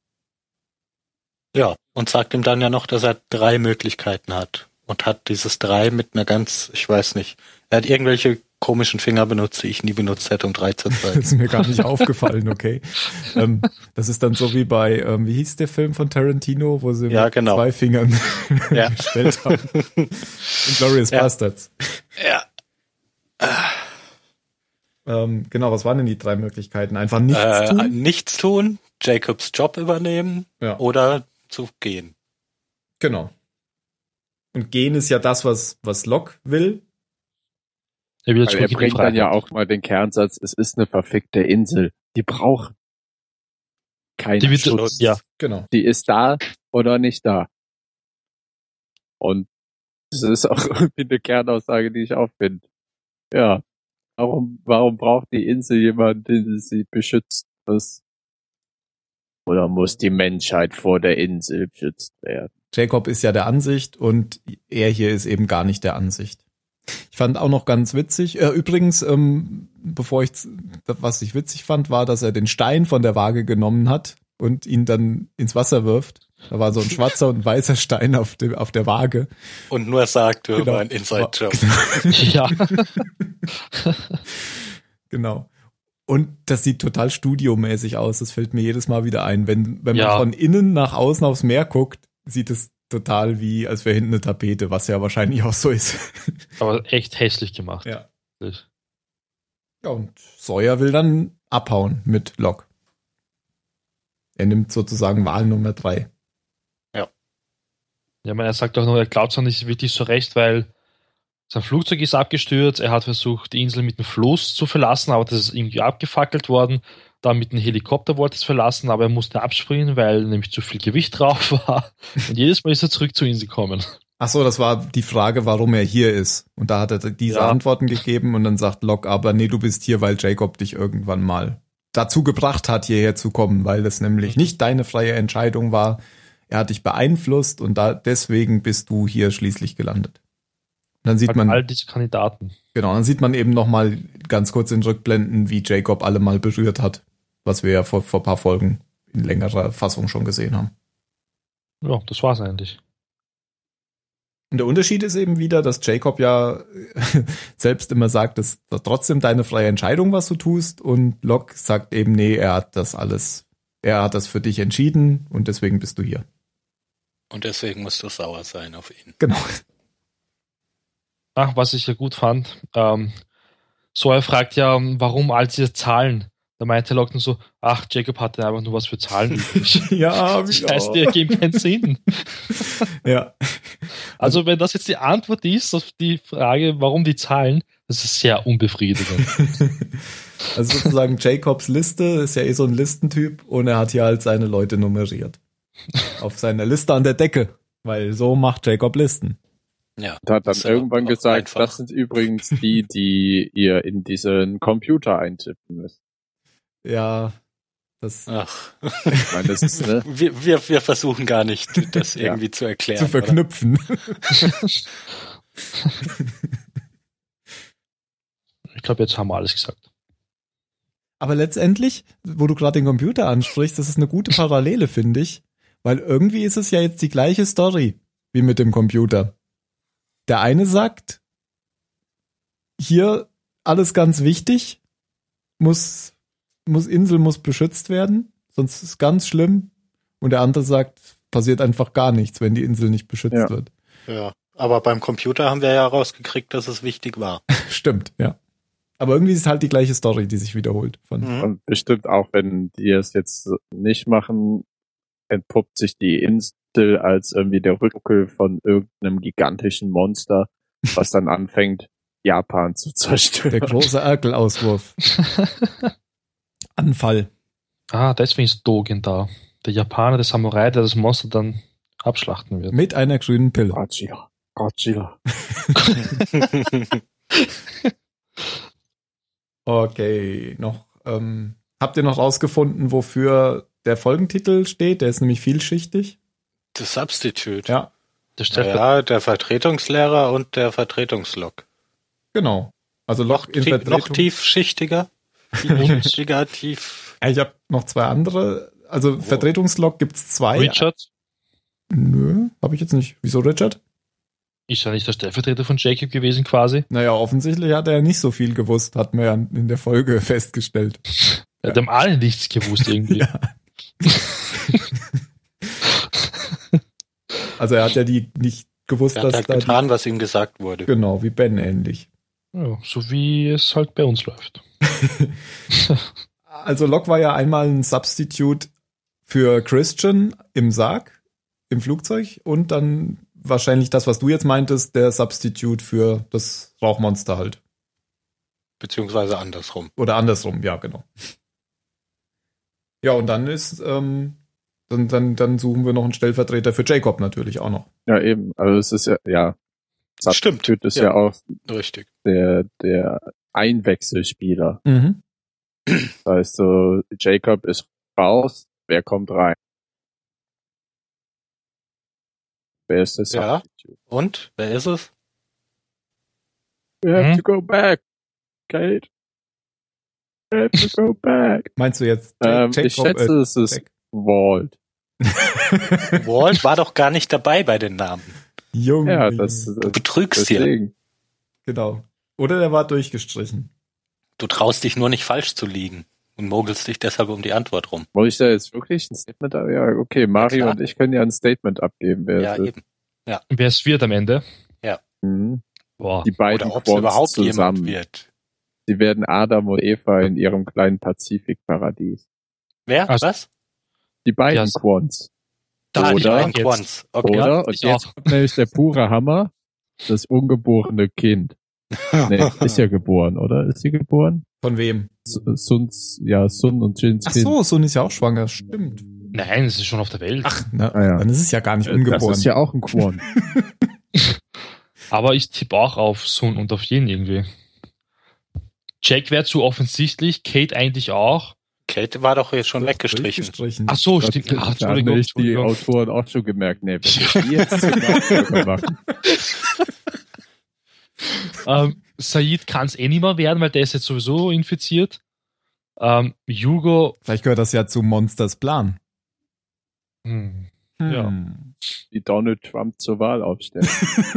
Speaker 3: Ja, und sagt ihm dann ja noch, dass er drei Möglichkeiten hat. Und hat dieses drei mit einer ganz, ich weiß nicht, er hat irgendwelche komischen Finger benutzt, die ich nie benutzt hätte, um drei zu
Speaker 2: Das
Speaker 3: zeigen.
Speaker 2: ist mir gar nicht aufgefallen, okay. Ähm, das ist dann so wie bei, ähm, wie hieß der Film von Tarantino, wo sie
Speaker 3: Ja,
Speaker 2: mit
Speaker 3: genau.
Speaker 2: zwei Fingern
Speaker 3: Ja.
Speaker 2: gestellt haben. Inglourious
Speaker 3: Ja.
Speaker 2: Bastards.
Speaker 3: Ja.
Speaker 2: Ähm, genau, was waren denn die drei Möglichkeiten? Einfach nichts
Speaker 3: äh,
Speaker 2: tun?
Speaker 3: Nichts tun, Jacobs Job übernehmen
Speaker 2: Ja.
Speaker 3: oder zu gehen.
Speaker 2: Genau. Und gehen ist ja das, was, was Locke will.
Speaker 4: Er, wieder
Speaker 1: Weil er
Speaker 4: zurück in die
Speaker 1: bringt dann
Speaker 4: Freiheit.
Speaker 1: ja auch mal den Kernsatz, es ist eine verfickte Insel. Die braucht keinen
Speaker 4: Die wird-
Speaker 1: Schutz.
Speaker 4: ja.
Speaker 2: Genau.
Speaker 1: Die ist da oder nicht da. Und das ist auch irgendwie eine Kernaussage, die ich auch finde. Ja. Warum, warum braucht die Insel jemanden, den sie beschützt? Was? Oder muss die Menschheit vor der Insel beschützt werden?
Speaker 2: Jacob ist ja der Ansicht und er hier ist eben gar nicht der Ansicht. Ich fand auch noch ganz witzig, äh, übrigens, ähm, bevor ich, was ich witzig fand, war, dass er den Stein von der Waage genommen hat und ihn dann ins Wasser wirft. Da war so ein schwarzer und weißer Stein auf, dem, auf der Waage.
Speaker 3: Und nur sagt, wir
Speaker 2: Genau.
Speaker 3: waren Inside-Job.
Speaker 4: Ja.
Speaker 2: Genau. Und das sieht total studiomäßig aus. Das fällt mir jedes Mal wieder ein. Wenn, wenn man
Speaker 4: Ja.
Speaker 2: von innen nach außen aufs Meer guckt, sieht es total wie, als wäre hinten eine Tapete, was ja wahrscheinlich auch so ist.
Speaker 4: Aber echt hässlich gemacht.
Speaker 2: Ja.
Speaker 4: Das-
Speaker 2: Ja, und Sawyer will dann abhauen mit Locke. Er nimmt sozusagen Wahl Nummer drei.
Speaker 4: Ja, man, er sagt auch noch, er glaubt es noch nicht wirklich so recht, weil sein Flugzeug ist abgestürzt, er hat versucht, die Insel mit dem Floß zu verlassen, aber das ist irgendwie abgefackelt worden. Dann mit dem Helikopter wollte er es verlassen, aber er musste abspringen, weil nämlich zu viel Gewicht drauf war. Und jedes Mal ist er zurück zur Insel gekommen.
Speaker 2: Ach so, das war die Frage, warum er hier ist. Und da hat er diese
Speaker 4: Ja.
Speaker 2: Antworten gegeben und dann sagt Locke, aber nee, du bist hier, weil Jacob dich irgendwann mal dazu gebracht hat, hierher zu kommen, weil das nämlich nicht deine freie Entscheidung war. Er hat dich beeinflusst und da deswegen bist du hier schließlich gelandet. Und dann sieht
Speaker 4: Weil
Speaker 2: man,
Speaker 4: all diese Kandidaten.
Speaker 2: genau, dann sieht man eben noch mal ganz kurz in Rückblenden, wie Jacob alle mal berührt hat, was wir ja vor, vor ein paar Folgen in längerer Fassung schon gesehen haben.
Speaker 4: Ja, das war's eigentlich.
Speaker 2: Und der Unterschied ist eben wieder, dass Jacob ja selbst immer sagt, das ist trotzdem deine freie Entscheidung, was du tust. Und Locke sagt eben, nee, er hat das alles, er hat das für dich entschieden und deswegen bist du hier.
Speaker 3: Und deswegen musst du sauer sein auf ihn.
Speaker 2: Genau.
Speaker 4: Ach, was ich ja gut fand, ähm, Sawyer fragt ja, warum all diese Zahlen? Da meinte Locke nur so, ach, Jacob hatte einfach nur was für Zahlen übrig.
Speaker 2: Ja,
Speaker 4: Das heißt, die ergeben keinen Sinn.
Speaker 2: Ja.
Speaker 4: Also wenn das jetzt die Antwort ist auf die Frage, warum die Zahlen, das ist sehr unbefriedigend.
Speaker 2: Also sozusagen Jacobs Liste ist ja eh so ein Listentyp und er hat hier halt seine Leute nummeriert. Auf seiner Liste an der Decke. Weil so macht Jacob Listen.
Speaker 3: Ja.
Speaker 1: Und hat dann
Speaker 3: Das ist ja
Speaker 1: irgendwann
Speaker 3: auch
Speaker 1: gesagt,
Speaker 3: einfach.
Speaker 1: das sind übrigens die, die ihr in diesen Computer eintippen müsst.
Speaker 2: Ja, das
Speaker 3: Ach,
Speaker 1: Ich meine, das ist, ne?
Speaker 3: wir, wir, wir versuchen gar nicht, das
Speaker 1: Ja.
Speaker 3: irgendwie zu erklären.
Speaker 2: zu verknüpfen.
Speaker 4: Ich glaube, jetzt haben wir alles gesagt.
Speaker 2: Aber letztendlich, wo du gerade den Computer ansprichst, das ist eine gute Parallele, finde ich. Weil irgendwie ist es ja jetzt die gleiche Story wie mit dem Computer. Der eine sagt, hier alles ganz wichtig, muss, muss Insel muss beschützt werden, sonst ist es ganz schlimm. Und der andere sagt, passiert einfach gar nichts, wenn die Insel nicht beschützt
Speaker 1: Ja.
Speaker 2: wird.
Speaker 3: Ja, aber beim Computer haben wir ja rausgekriegt, dass es wichtig war.
Speaker 2: Stimmt, ja. Aber irgendwie ist es halt die gleiche Story, die sich wiederholt. Von,
Speaker 3: Mhm.
Speaker 1: Und bestimmt auch, wenn die es jetzt nicht machen, entpuppt sich die Insel als irgendwie der Rückkel von irgendeinem gigantischen Monster, was dann anfängt, Japan zu zerstören.
Speaker 2: Der große Erkelauswurf. Anfall.
Speaker 4: Ah, deswegen ist Dogen da. Der Japaner, der Samurai, der das Monster dann abschlachten wird.
Speaker 2: Mit einer grünen Pille.
Speaker 1: Godzilla. Godzilla.
Speaker 2: Okay, noch. Ähm, habt ihr noch rausgefunden, wofür der Folgentitel steht? Der ist nämlich vielschichtig.
Speaker 3: The Substitute.
Speaker 2: Ja,
Speaker 4: Der stellt
Speaker 3: Ja, der Vertretungslehrer und der Vertretungslog.
Speaker 2: genau. Also
Speaker 3: Noch,
Speaker 2: Locke in
Speaker 3: tie
Speaker 2: Vertretung.
Speaker 3: noch tiefschichtiger. Tiefschichtiger, tief.
Speaker 2: Ja, ich habe noch zwei andere. Also Vertretungslog gibt's zwei.
Speaker 4: Richard
Speaker 2: Nö, habe ich jetzt nicht. Wieso Richard?
Speaker 4: ist ja nicht der Stellvertreter von Jacob gewesen quasi.
Speaker 2: Naja, offensichtlich hat er nicht so viel gewusst, hat man ja in der Folge festgestellt.
Speaker 4: Ja. Die haben alle nichts gewusst irgendwie.
Speaker 2: Ja. Also er hat ja die nicht gewusst,
Speaker 3: Er hat
Speaker 2: dass
Speaker 3: halt
Speaker 2: da
Speaker 3: getan, was ihm gesagt wurde.
Speaker 2: die, genau, wie Ben ähnlich.
Speaker 4: Ja, so wie es halt bei uns läuft.
Speaker 2: Also Locke war ja einmal ein Substitute für Christian im Sarg, im Flugzeug und dann wahrscheinlich das, was du jetzt meintest, der Substitute für das Rauchmonster halt.
Speaker 3: Beziehungsweise andersrum.
Speaker 2: Oder andersrum, ja, genau. Ja, und dann ist, ähm, dann, dann, dann suchen wir noch einen Stellvertreter für Jacob natürlich auch noch.
Speaker 1: Ja, eben. Also es ist ja, ja.
Speaker 3: Stimmt.
Speaker 1: Substitute ist
Speaker 3: Ja.
Speaker 1: ja auch
Speaker 3: Richtig.
Speaker 1: der, der Einwechselspieler.
Speaker 2: Mhm.
Speaker 1: Das heißt so, Jacob ist raus, wer kommt rein? Wer ist der
Speaker 3: Ja.
Speaker 1: Substitute?
Speaker 3: Und? Wer ist es?
Speaker 1: We have
Speaker 4: Hm?
Speaker 1: to go back, Kate. We have to go back.
Speaker 2: Meinst du jetzt
Speaker 1: ähm,
Speaker 2: Jacob,
Speaker 1: ich schätze, es ist
Speaker 2: Jack.
Speaker 1: Walt.
Speaker 3: Walt war doch gar nicht dabei bei den Namen.
Speaker 2: Junge.
Speaker 1: Ja, das,
Speaker 3: Du
Speaker 1: das
Speaker 3: betrügst hier.
Speaker 1: deswegen.
Speaker 2: Genau. Oder der war durchgestrichen.
Speaker 3: Du traust dich nur nicht falsch zu liegen und mogelst dich deshalb um die Antwort rum.
Speaker 1: Muss ich da jetzt wirklich ein Statement ab? Ja, okay, Mario
Speaker 3: klar.
Speaker 1: und ich können ja ein Statement abgeben, wer
Speaker 3: Ja,
Speaker 1: es ist.
Speaker 3: eben.
Speaker 4: Wer es wird am Ende?
Speaker 1: Mhm.
Speaker 4: Boah.
Speaker 1: Die beiden
Speaker 3: Oder ob es
Speaker 1: Quants
Speaker 3: überhaupt jemand
Speaker 1: zusammen.
Speaker 3: wird.
Speaker 1: Sie werden Adam und Eva in ihrem kleinen Pazifikparadies.
Speaker 3: Wer?
Speaker 4: Also-
Speaker 3: Was?
Speaker 1: Die beiden
Speaker 4: Ja,
Speaker 1: Quants.
Speaker 3: Da, die
Speaker 1: Oder-
Speaker 3: beiden Quants. Okay.
Speaker 1: Oder?
Speaker 4: Ja,
Speaker 1: Und
Speaker 4: ich
Speaker 1: jetzt
Speaker 4: auch.
Speaker 1: kommt nämlich der pure Hammer. Das ungeborene Kind. Nee, ist ja geboren, oder? Ist sie geboren?
Speaker 2: Von wem?
Speaker 1: Suns, ja, Sun und Jins
Speaker 2: Ach
Speaker 1: Kind.
Speaker 2: so, Sun ist ja auch schwanger, stimmt.
Speaker 4: Nein, es ist schon auf der Welt.
Speaker 2: Ach, na,
Speaker 1: Ah, ja.
Speaker 2: dann ist es ja gar nicht
Speaker 1: Äh,
Speaker 2: ungeboren.
Speaker 1: Das ist ja auch ein Quant.
Speaker 4: Aber ich tippe auch auf Sun und auf Yin irgendwie. Jack wäre zu offensichtlich, Kate eigentlich auch.
Speaker 3: Kate war doch jetzt schon weggestrichen.
Speaker 2: Durchgestrichen.
Speaker 4: Ach so,
Speaker 1: Das-
Speaker 4: stimmt.
Speaker 1: da
Speaker 4: Ach,
Speaker 1: haben
Speaker 4: Entschuldigung,
Speaker 1: nicht die
Speaker 4: Entschuldigung.
Speaker 1: Autoren auch schon gemerkt, nee, wenn wir die jetzt zum Nachfolger machen.
Speaker 4: Ähm, Said kann es eh nicht mehr werden, weil der ist jetzt sowieso infiziert. Ähm, Hugo,
Speaker 2: Vielleicht gehört das ja zu Monsters Plan.
Speaker 4: hm,
Speaker 2: Hm.
Speaker 4: Ja.
Speaker 1: Die Donald Trump zur Wahl aufstellen.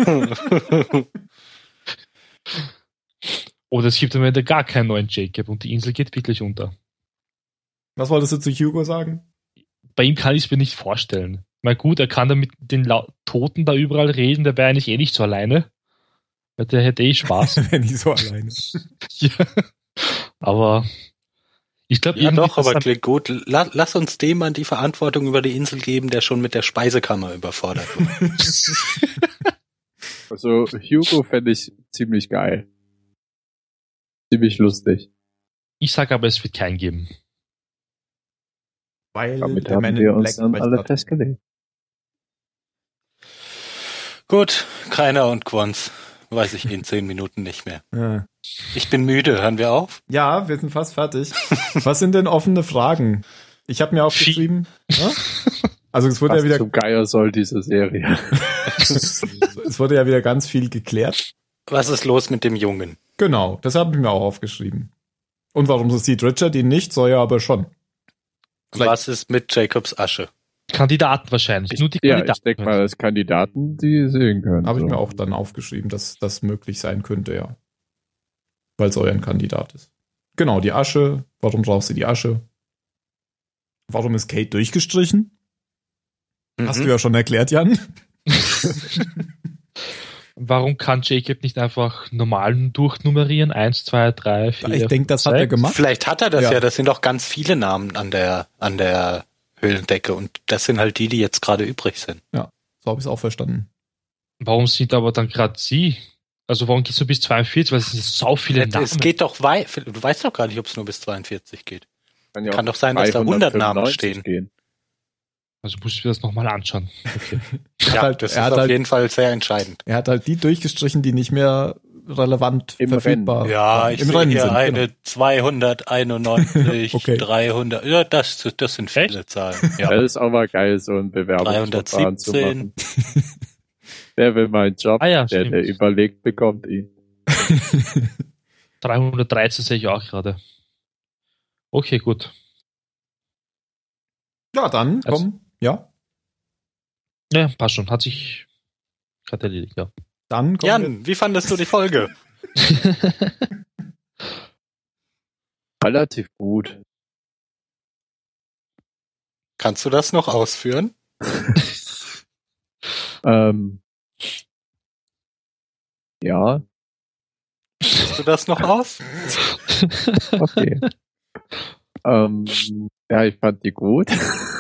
Speaker 4: oder es gibt am Ende gar keinen neuen Jacob und die Insel geht wirklich unter.
Speaker 2: Was wolltest du zu Hugo sagen?
Speaker 4: Bei ihm kann ich es mir nicht vorstellen. Na gut, er kann da mit den Lau- Toten da überall reden, der wäre eigentlich eh nicht so alleine. Weil der hätte eh Spaß.
Speaker 2: Wenn ich so alleine.
Speaker 4: ja. Aber ich glaube,
Speaker 3: Ja doch, aber klingt gut. La lass uns dem an die Verantwortung über die Insel geben, der schon mit der Speisekammer überfordert war.
Speaker 1: Also Hugo fände ich ziemlich geil. Ziemlich lustig.
Speaker 4: ich sage aber, es wird keinen geben.
Speaker 2: Weil
Speaker 1: Damit
Speaker 2: der
Speaker 1: haben
Speaker 2: Man
Speaker 1: wir
Speaker 2: in
Speaker 1: uns
Speaker 2: Black
Speaker 1: dann
Speaker 2: recht
Speaker 1: alle
Speaker 2: hat.
Speaker 1: festgelegt.
Speaker 3: Gut, keiner und Quants. Weiß ich in zehn Minuten nicht mehr.
Speaker 2: Ja.
Speaker 3: Ich bin müde, hören wir auf?
Speaker 2: Ja, wir sind fast fertig. Was sind denn offene Fragen? Ich habe mir aufgeschrieben. Ja? Also es wurde
Speaker 1: Was
Speaker 2: ja wieder,
Speaker 1: zum Geier soll diese Serie?
Speaker 2: es wurde ja wieder ganz viel geklärt.
Speaker 3: Was ist los mit dem Jungen?
Speaker 2: Genau, das habe ich mir auch aufgeschrieben. Und warum sieht Richard ihn nicht, soll er aber schon. Vielleicht-
Speaker 3: Was ist mit Jacobs Asche?
Speaker 4: Kandidaten wahrscheinlich. Nur die
Speaker 1: Ja,
Speaker 4: Kandidaten.
Speaker 1: ich denke mal, als Kandidaten, die sehen können.
Speaker 2: Habe ich
Speaker 1: so.
Speaker 2: mir auch dann aufgeschrieben, dass das möglich sein könnte, ja. Weil es euer Kandidat ist. Genau, die Asche. Warum brauchst du die Asche? Warum ist Kate durchgestrichen? Hast
Speaker 3: Mhm.
Speaker 2: du ja schon erklärt, Jan.
Speaker 4: Warum kann Jacob nicht einfach normalen durchnummerieren? Eins, zwei, drei, vier.
Speaker 2: Ich denke, das hat
Speaker 4: sechs?
Speaker 2: er gemacht.
Speaker 3: Vielleicht hat er das ja.
Speaker 2: Ja.
Speaker 3: Das sind doch ganz viele Namen an der, an der Höhlendecke und das sind halt die, die jetzt gerade übrig sind.
Speaker 2: So habe ich es auch verstanden.
Speaker 4: Warum sind aber dann gerade sie? Also warum gehst du bis zweiundvierzig? Weil es sind so viele Namen.
Speaker 3: Es geht doch weit, du weißt doch gar nicht, ob es nur bis zweiundvierzig geht.
Speaker 1: Kann, ja
Speaker 3: Kann
Speaker 1: auch
Speaker 3: doch sein, dass da hundert Namen
Speaker 1: dreihundertfünfundneunzig
Speaker 3: stehen.
Speaker 1: Gehen.
Speaker 4: Also muss ich mir das nochmal anschauen. Okay.
Speaker 2: Er hat
Speaker 3: Ja,
Speaker 2: halt-
Speaker 3: das
Speaker 2: er
Speaker 3: ist
Speaker 2: hat
Speaker 3: auf
Speaker 2: halt-
Speaker 3: jeden Fall sehr entscheidend.
Speaker 2: Er hat halt die durchgestrichen, die nicht mehr relevant
Speaker 1: Im
Speaker 2: verfügbar
Speaker 3: Ja,
Speaker 2: waren.
Speaker 3: ich
Speaker 2: Im
Speaker 3: sehe
Speaker 2: Rennen
Speaker 3: hier
Speaker 2: sind.
Speaker 3: eine
Speaker 2: Genau.
Speaker 3: zweihunderteinundneunzig,
Speaker 2: Okay.
Speaker 3: dreihundert, ja, das, das sind viele Zahlen. Ja.
Speaker 1: Das ist auch mal geil, so ein Bewerbungsverfahren zu machen.
Speaker 3: dreihundertsiebzehn.
Speaker 1: Wer will meinen Job?
Speaker 4: Ah ja,
Speaker 1: der,
Speaker 4: stimmt.
Speaker 1: der überlegt, bekommt ihn.
Speaker 4: dreihundertdreizehn sehe ich auch gerade. Okay, gut.
Speaker 2: Ja, dann,
Speaker 4: Also-
Speaker 2: komm. Ja,
Speaker 4: Ja, passt schon. Hat sich gerade erledigt, ja.
Speaker 2: dann kommen
Speaker 3: Jan, wie fandest du die Folge?
Speaker 1: Relativ gut.
Speaker 3: Kannst du das noch ausführen?
Speaker 1: Ähm, ja.
Speaker 3: Hast du das noch aus?
Speaker 1: Okay. ähm, ja, ich fand die gut.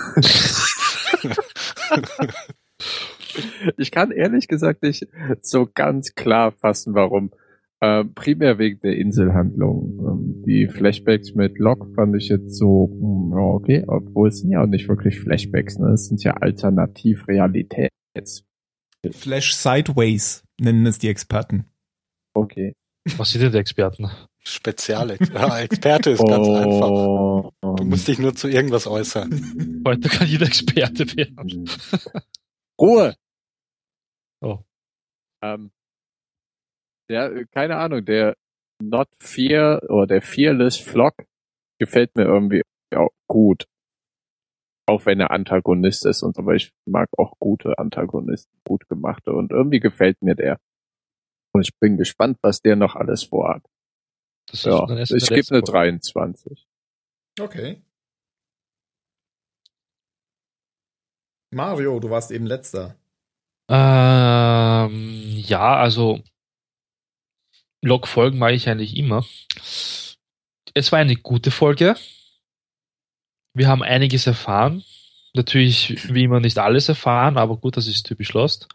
Speaker 1: Ich kann ehrlich gesagt nicht so ganz klar fassen, warum. Ähm, primär wegen der Inselhandlung. Ähm, die Flashbacks mit Locke fand ich jetzt so, hm, ja, okay, obwohl es sind ja auch nicht wirklich Flashbacks, ne? Es sind ja Alternativ-Realitäts.
Speaker 2: Flash Sideways nennen es die Experten.
Speaker 1: Okay.
Speaker 4: Was sind denn die Experten?
Speaker 3: Spezial. Ja, Experte ist ganz
Speaker 1: Oh,
Speaker 3: einfach. Du musst dich nur zu irgendwas äußern.
Speaker 4: Heute kann jeder Experte werden.
Speaker 1: Ruhe!
Speaker 4: Oh.
Speaker 1: Ähm, ja, keine Ahnung, der Not Fear oder der Fearless Flock gefällt mir irgendwie auch gut. Auch wenn er Antagonist ist und so, aber ich mag auch gute Antagonisten, gut gemachte und irgendwie gefällt mir der. Und ich bin gespannt, was der noch alles vorhat.
Speaker 4: Das ist
Speaker 1: Ja,
Speaker 4: dann erst
Speaker 1: ich
Speaker 4: in der
Speaker 1: gebe eine
Speaker 4: letzten Woche.
Speaker 1: dreiundzwanzig.
Speaker 2: Okay. Mario, du warst eben letzter.
Speaker 4: Ähm, ja, also Log-Folgen mache ich eigentlich immer. Es war eine gute Folge. Wir haben einiges erfahren. Natürlich, wie immer, nicht alles erfahren, aber gut, das ist typisch Lost.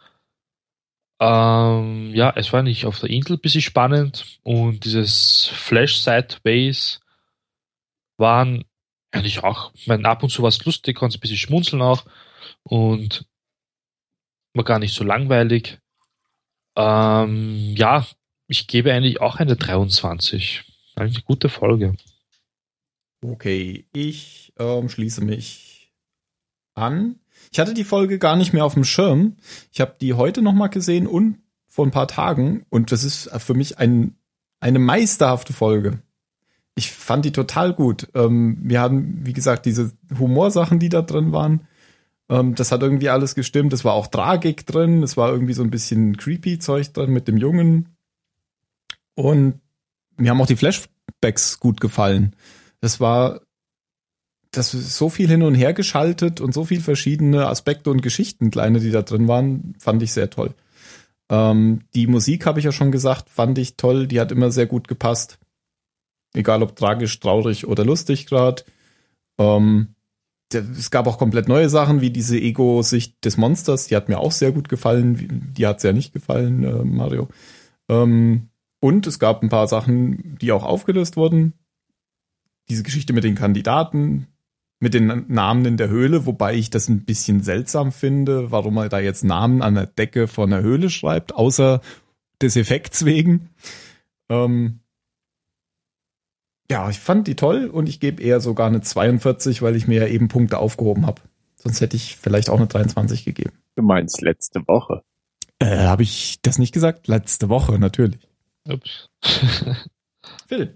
Speaker 4: Ähm, ja, es war eigentlich auf der Insel ein bisschen spannend und dieses Flash-Sideways waren eigentlich auch, ich meine, ab und zu war es lustig, konnte ein bisschen schmunzeln auch und war gar nicht so langweilig. Ähm, ja, ich gebe eigentlich auch eine dreiundzwanzig. Eigentlich eine gute Folge.
Speaker 2: Okay, ich ähm, schließe mich an. Ich hatte die Folge gar nicht mehr auf dem Schirm. Ich habe die heute noch mal gesehen und vor ein paar Tagen und das ist für mich ein, eine meisterhafte Folge. Ich fand die total gut. Ähm, wir haben, wie gesagt, diese Humorsachen, die da drin waren. Ähm, das hat irgendwie alles gestimmt. Es war auch Tragik drin. Es war irgendwie so ein bisschen creepy Zeug drin mit dem Jungen. Und mir haben auch die Flashbacks gut gefallen. Es war das ist so viel hin und her geschaltet und so viel verschiedene Aspekte und Geschichten, kleine, die da drin waren, fand ich sehr toll. Ähm, die Musik, habe ich ja schon gesagt, fand ich toll. Die hat immer sehr gut gepasst. Egal ob tragisch, traurig oder lustig gerade. Ähm, es gab auch komplett neue Sachen, wie diese Ego-Sicht des Monsters. Die hat mir auch sehr gut gefallen. Die hat es ja nicht gefallen, äh, Mario. Ähm, und es gab ein paar Sachen, die auch aufgelöst wurden. Diese Geschichte mit den Kandidaten, mit den Namen in der Höhle, wobei ich das ein bisschen seltsam finde, warum er da jetzt Namen an der Decke von der Höhle schreibt, außer des Effekts wegen. Ähm ja, ich fand die toll und ich gebe eher sogar eine zweiundvierzig, weil ich mir ja eben Punkte aufgehoben habe. Sonst hätte ich vielleicht auch eine dreiundzwanzig gegeben.
Speaker 1: Du meinst letzte Woche?
Speaker 2: Äh, habe ich das nicht gesagt? Letzte Woche, natürlich.
Speaker 4: Ups.
Speaker 2: Phil.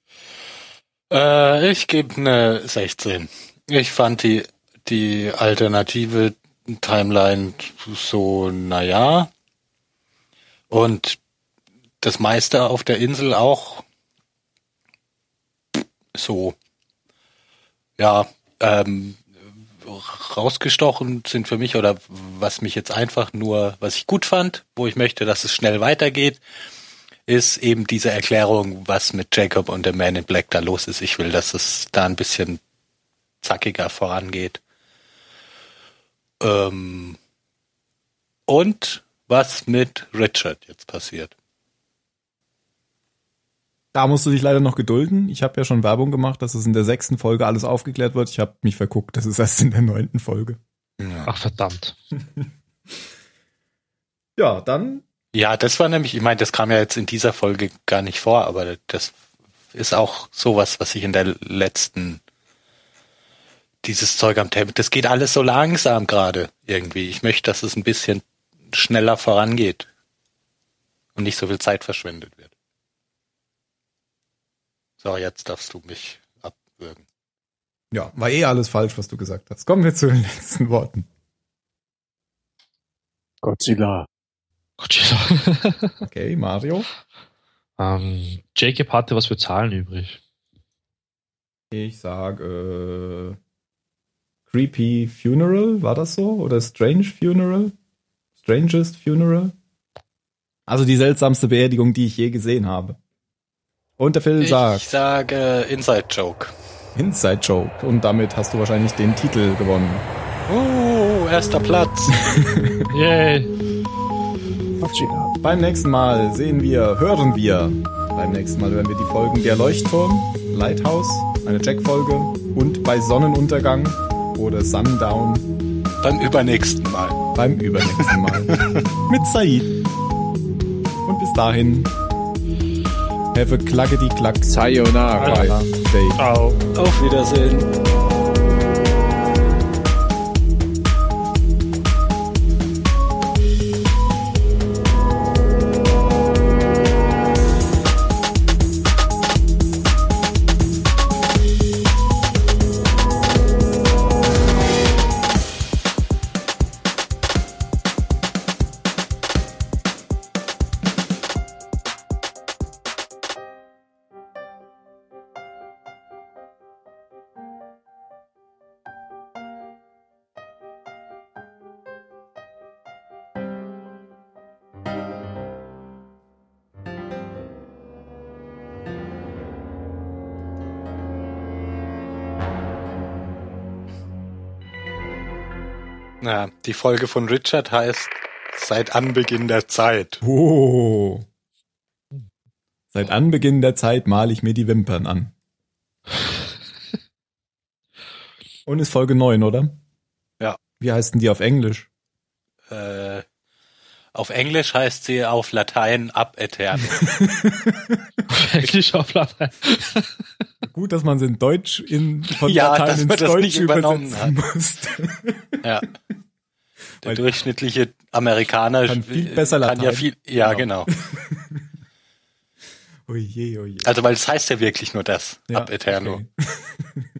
Speaker 3: Äh, ich gebe eine sechzehn. Ich fand die, die alternative Timeline so, naja. Und das meiste auf der Insel auch so. Ja, ähm, rausgestochen sind für mich, oder was mich jetzt einfach nur, was ich gut fand, wo ich möchte, dass es schnell weitergeht, ist eben diese Erklärung, was mit Jacob und dem Man in Black da los ist. Ich will, dass es da ein bisschen zackiger vorangeht. Ähm und was mit Richard jetzt passiert.
Speaker 2: Da musst du dich leider noch gedulden. Ich habe ja schon Werbung gemacht, dass es in der sechsten Folge alles aufgeklärt wird. Ich habe mich verguckt. Das ist erst in der neunten Folge.
Speaker 3: Ja.
Speaker 4: Ach, verdammt.
Speaker 2: Ja, dann.
Speaker 3: Ja, das war nämlich, ich meine, das kam ja jetzt in dieser Folge gar nicht vor, aber das ist auch sowas, was ich in der letzten, dieses Zeug am Tempel, das geht alles so langsam gerade irgendwie. Ich möchte, dass es ein bisschen schneller vorangeht und nicht so viel Zeit verschwendet wird. So, jetzt darfst du mich abwürgen.
Speaker 2: Ja, war eh alles falsch, was du gesagt hast. Kommen wir zu den letzten Worten.
Speaker 1: Godzilla.
Speaker 4: Godzilla.
Speaker 2: Okay, Mario.
Speaker 4: ähm, Jacob hatte was für Zahlen übrig.
Speaker 2: Ich sage äh, Creepy Funeral, war das so? Oder Strange Funeral? Strangest Funeral? Also die seltsamste Beerdigung, die ich je gesehen habe. Und der Phil
Speaker 3: Ich
Speaker 2: sagt
Speaker 3: sage Inside Joke.
Speaker 2: Inside Joke. Und damit hast du wahrscheinlich den Titel gewonnen.
Speaker 3: Uh, erster Platz.
Speaker 4: Yay.
Speaker 2: Beim nächsten Mal sehen wir, hören wir. Beim nächsten Mal hören wir die Folgen Der Leuchtturm, Lighthouse, eine Jack-Folge und bei Sonnenuntergang oder Sundown.
Speaker 3: Beim übernächsten Mal.
Speaker 2: Beim übernächsten Mal. Mit Said. Und bis dahin. Have a klackety-klack.
Speaker 1: Sayonara.
Speaker 2: Day.
Speaker 4: Ciao.
Speaker 3: Auf Wiedersehen. Ja, die Folge von Richard heißt Seit Anbeginn der Zeit.
Speaker 2: Oh. Seit Anbeginn der Zeit male ich mir die Wimpern an. Und ist Folge neun, oder?
Speaker 3: Ja.
Speaker 2: Wie heißt denn die auf Englisch?
Speaker 3: Äh, auf Englisch heißt sie auf Latein ab Aeternum.
Speaker 4: Englisch auf Latein.
Speaker 2: Gut, dass man es in Deutsch in, von
Speaker 3: Ja,
Speaker 2: Latein
Speaker 3: dass
Speaker 2: ins
Speaker 3: man das
Speaker 2: Deutsche
Speaker 3: nicht übernommen
Speaker 2: übersetzen musste.
Speaker 3: Ja. Der
Speaker 2: Weil-
Speaker 3: durchschnittliche Amerikaner
Speaker 2: Kann viel besser
Speaker 3: kann ja
Speaker 2: Latein.
Speaker 3: viel, ja,
Speaker 2: Genau.
Speaker 3: genau.
Speaker 2: Oje, oje.
Speaker 3: Also, weil es heißt ja wirklich nur das,
Speaker 2: Ja,
Speaker 3: ab Aeternum.
Speaker 2: okay.